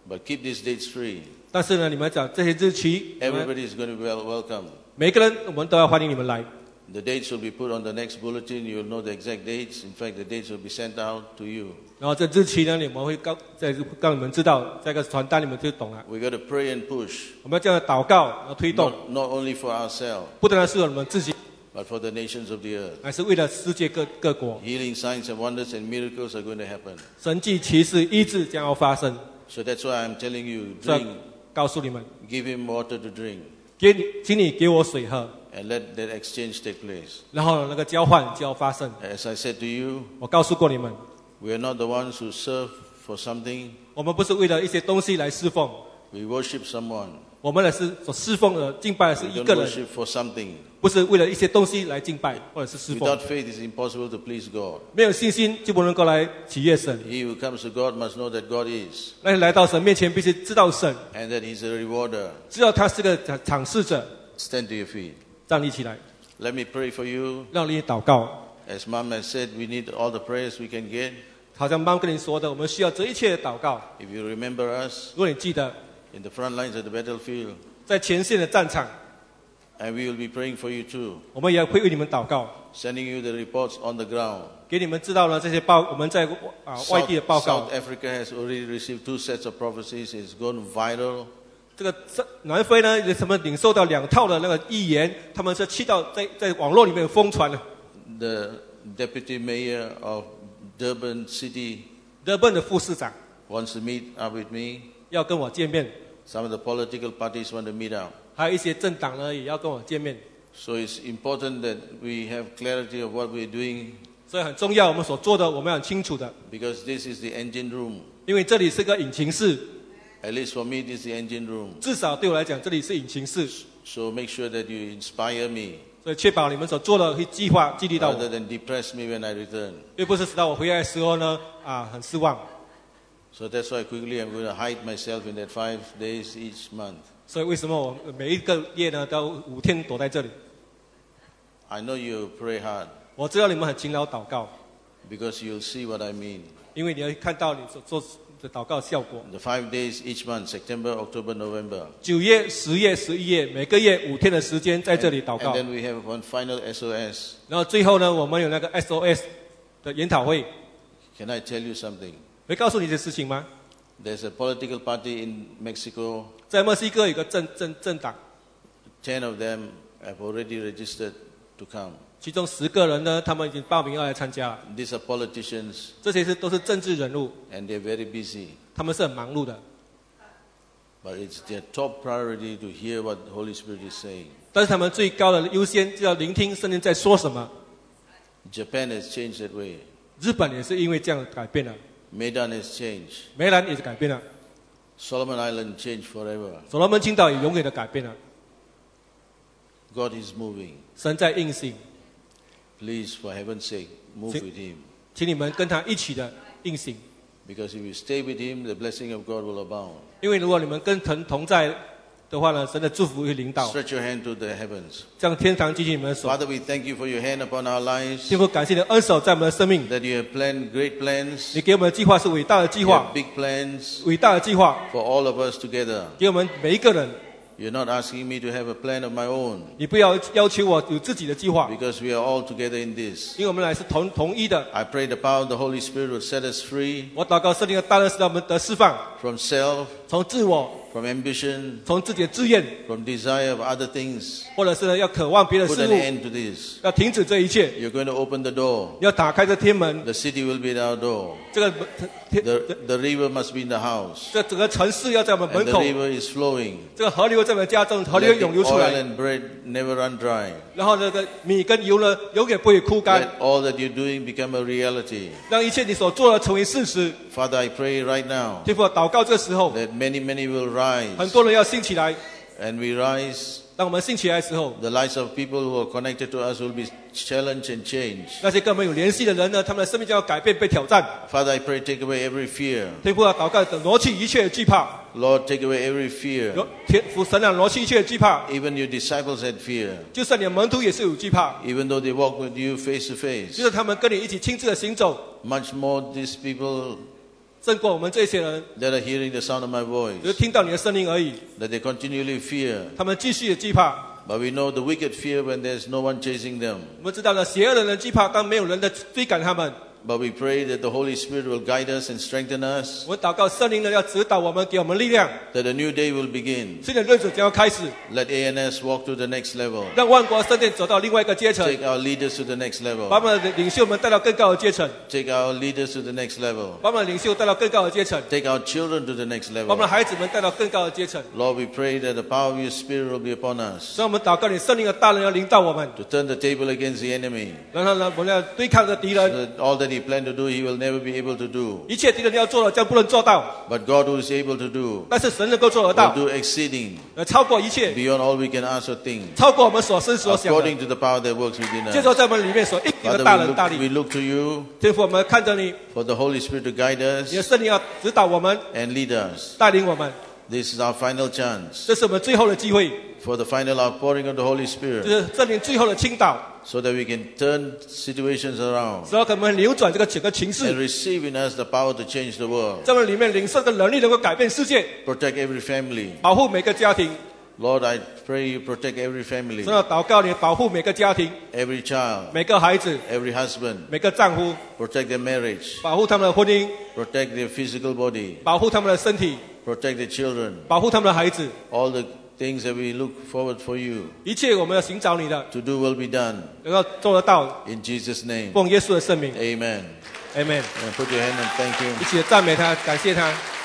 But keep these dates free. 但是呢，你们讲这些日期， Everybody is going to be welcome. 每个人我们都要欢迎你们来。 The dates will be put on the next bulletin. You will know the exact dates. In fact, the dates will be sent out to you. 然后这日期呢，你们会让你们知道，在一个传单你们就懂了。 We got to pray and push. 我们要这样祷告，然后推动， Not only for ourselves, 不单单是我们自己， but for the nations of the earth. 还是为了世界各国。 Healing signs and wonders and miracles are going to happen. 神迹奇事医治将要发生， So that's why I'm telling you, 所以 drink, 告诉你们， give him water to drink, 请你给我水喝， and let that exchange take place. 然后那个交换就要发生。 As I said to you, 我告诉过你们， we are not the ones who serve for something. 我们不是为了一些东西来侍奉， We worship someone. 我们的是所侍奉的敬拜的是 We 一 don't 个人， worship for something. 不是为了一些东西来敬拜或者是侍奉。 Without faith, it's impossible to please God. 没有信心就不能够来喜悦神。 He who comes to God must know that God is, 那你来到神面前，必须知道神， and that He's a rewarder. 知道他是个赏赐者。 Stand to your feet. 站立起来， Let me pray for you. 让你祷告。 As Mom has said, we need all the prayers we can get. 好像妈跟你说的，我们需要这一切的祷告。 If you remember us 如果你记得， in the front lines of the battlefield, 在前线的战场， and we will be praying for you too, 我们也会为你们祷告， sending you the reports on the ground. 给你们知道了这些我们在外地的报告 South。Africa has already received 2 sets of prophecies. It's gone viral. 这个南非呢，他们领受到2套的那个预言，他们是去到在网络里面疯传了。 The deputy mayor of Durban City 德本的副市长 wants to meet up with me. 要跟我见面， Some of the political parties want to meet up. 还有一些政党呢也要跟我见面， So it's important that we have clarity of what we're doing, 所以很重要，我们所做的我们要很清楚的， because this is the engine room. 因为这里是个引擎室， At least for me, this is the engine room. 至少对我来讲，这里是引擎室， So make sure that you inspire me 所以确保你们所做的会计划激励到 rather 我， than depress me when I return. 又不是使到我回来的时候呢很失望。 So that's why quickly I'm going to hide myself in that 5 days each month. 所以为什么我每一个月呢都5天躲在这里？ I know you pray hard 我知道你们很勤劳祷告， because you'll see what I mean. 因为你会看到你所做的祷告效果。 The 5 days each month, September, October, November. 9月、10月、11月，每个月5天的时间在这里祷 And 告。 then we have one final SOS. 然后最后呢，我们有那个 SOS 的研讨会， Can I tell you something? 会告诉你这事情吗？ There's a political party in Mexico. 在墨西哥有个政党， 10 of them have already registered to come. 其中10个人呢，他们已经报名要来参加了。 These are politicians 这些都是政治人物， and they're very busy. 他们是很忙碌的， But it's their top priority to hear what the Holy Spirit is saying. 但是他们最高的优先就要聆听圣经在说什么。 Japan has changed that way. 日本也是因为这样改变了， Medan has changed. 梅兰也是改变了， Solomon Island changed forever. 所罗门群岛也永远的改变了。 God is moving. 神在应行， Please, for heaven's sake, move Si- with him. 请你们跟他一起的应行， Because if you stay with him, the blessing of God will abound. 因为如果你们跟神同在的话呢，神的祝福会临到， Stretch your hand to the heavens. 将天堂举起你们的手。 Father, we thank you for your hand upon our lives. 天父，感谢你的恩手在我们的生命， That you have planned great plans. 你给我们的计划是伟大的计 You 划 have，big plans 伟大的计划 for all of us together. 给我们每一个人。 You're not asking me to have a plan of my own. 你不要要求我有自己的计划， Because we are all together in this. 因为我们来是同一的。 I pray the power of the Holy Spirit will set us free 我祷告圣灵的大能使到我们得释放， from self, 从自我， from ambition, 从自己的志愿， from desire of other things. 或者是呢要渴望别的 Put 事 an 物， end to this. 要停止这一切， You're going to open the door. 要打开这天门， The city will be at our door. 这个 The river must be in the house. 这整个城市要在我们 And 门 the 口， river is flowing. 这个河流在我们家中，河流 Let 涌 the 流出 oil 来， and bread never run dry. 然后那个米跟油呢永远不会枯干， Let all that you're doing become a reality. 让一切你所做的成为事实。 Father, I pray right now 天父，祷告这个时候， that many will 很 rise. 多人要兴起来， And we rise. 当我们兴起来的时候， The lives of people who are connected to us will be challenged and changed. 那些跟我们有联系的人呢，他们的生命将要改变，被挑战。 Father, I pray take away every fear. 天父啊，祷告挪去一切的惧怕， Lord, take away every fear. 天父神啊，挪去一切的惧怕。 Even your disciples had fear. 就算你的门徒也是有惧怕， Even though they walk with you face to 就 face. 是他们跟你一起亲自的行走， Much more these people 胜过我们这些人， that are hearing the sound of my 只是 voice, 听到你的声音而已。 that they continually fear. 他们继续的惧怕。 But we know the wicked fear when there's no one chasing them. 我们知道呢，邪恶的人惧怕，当没有人的追赶他们。 But we pray that the Holy Spirit will guide us and strengthen us, 我们祷告圣灵呢要指导我们，给我们力量。 that a new day will begin. 新的日子将要开始， Let ANS walk to the next level. 让万国圣殿走到另外一个阶层， Take our leaders to the next 把 level. 我们的领袖们带到更高的阶层， Take our leaders to the next level. 把我们的领袖带到更高的阶层， Take our children to the next 把我们的 level. 孩子们带到更高的阶层。 Lord, we pray that the power of your Spirit will be upon us 所以我们祷告你圣灵的大能要临到我们， to turn the table against the enemy. 然后呢，我们要对抗着敌 So 人， that all that he planned to do, he will never be able to do. 一切敌人要做的，将不能做到， But God, who is able to do, 但是神能够做得 will 到， do exceeding 超过一切， beyond all we can ask or think, 超过我们所思所想的。 according to the power that works within 接着 us. 在我们里面所应许的 Father, 大能大 we 力， look to you 天父，我们看着你， for the Holy Spirit to guide 你的 us 圣灵要指导我们， and lead us. 带领我们， This is our final chance 这是我们最后的机会， for the final outpouring of the Holy 就 Spirit, 是圣灵最后的倾倒， so that we can turn situations around 只要我们扭转这个整个情 and 势， receive in us the power to change the world. 在我们里面领受的能力能够改变世界， Protect every family. 保护每个家庭。 Lord, I pray you protect every family, 所以要祷告你保护每个家庭、 every child, 每个孩子、 every husband. 每个丈夫， Protect their marriage, 保护他们的婚姻， protect their physical body, 保护他们的身体， protect their children. 保护他们的孩子。 All the things that we look forward for you 一切我们要寻找你的， to do will be done 能够做得到。 in Jesus' name. 奉耶稣的圣名 Amen. ，Amen。 And put your hand and thank 一 Him. 起赞美他，感谢他。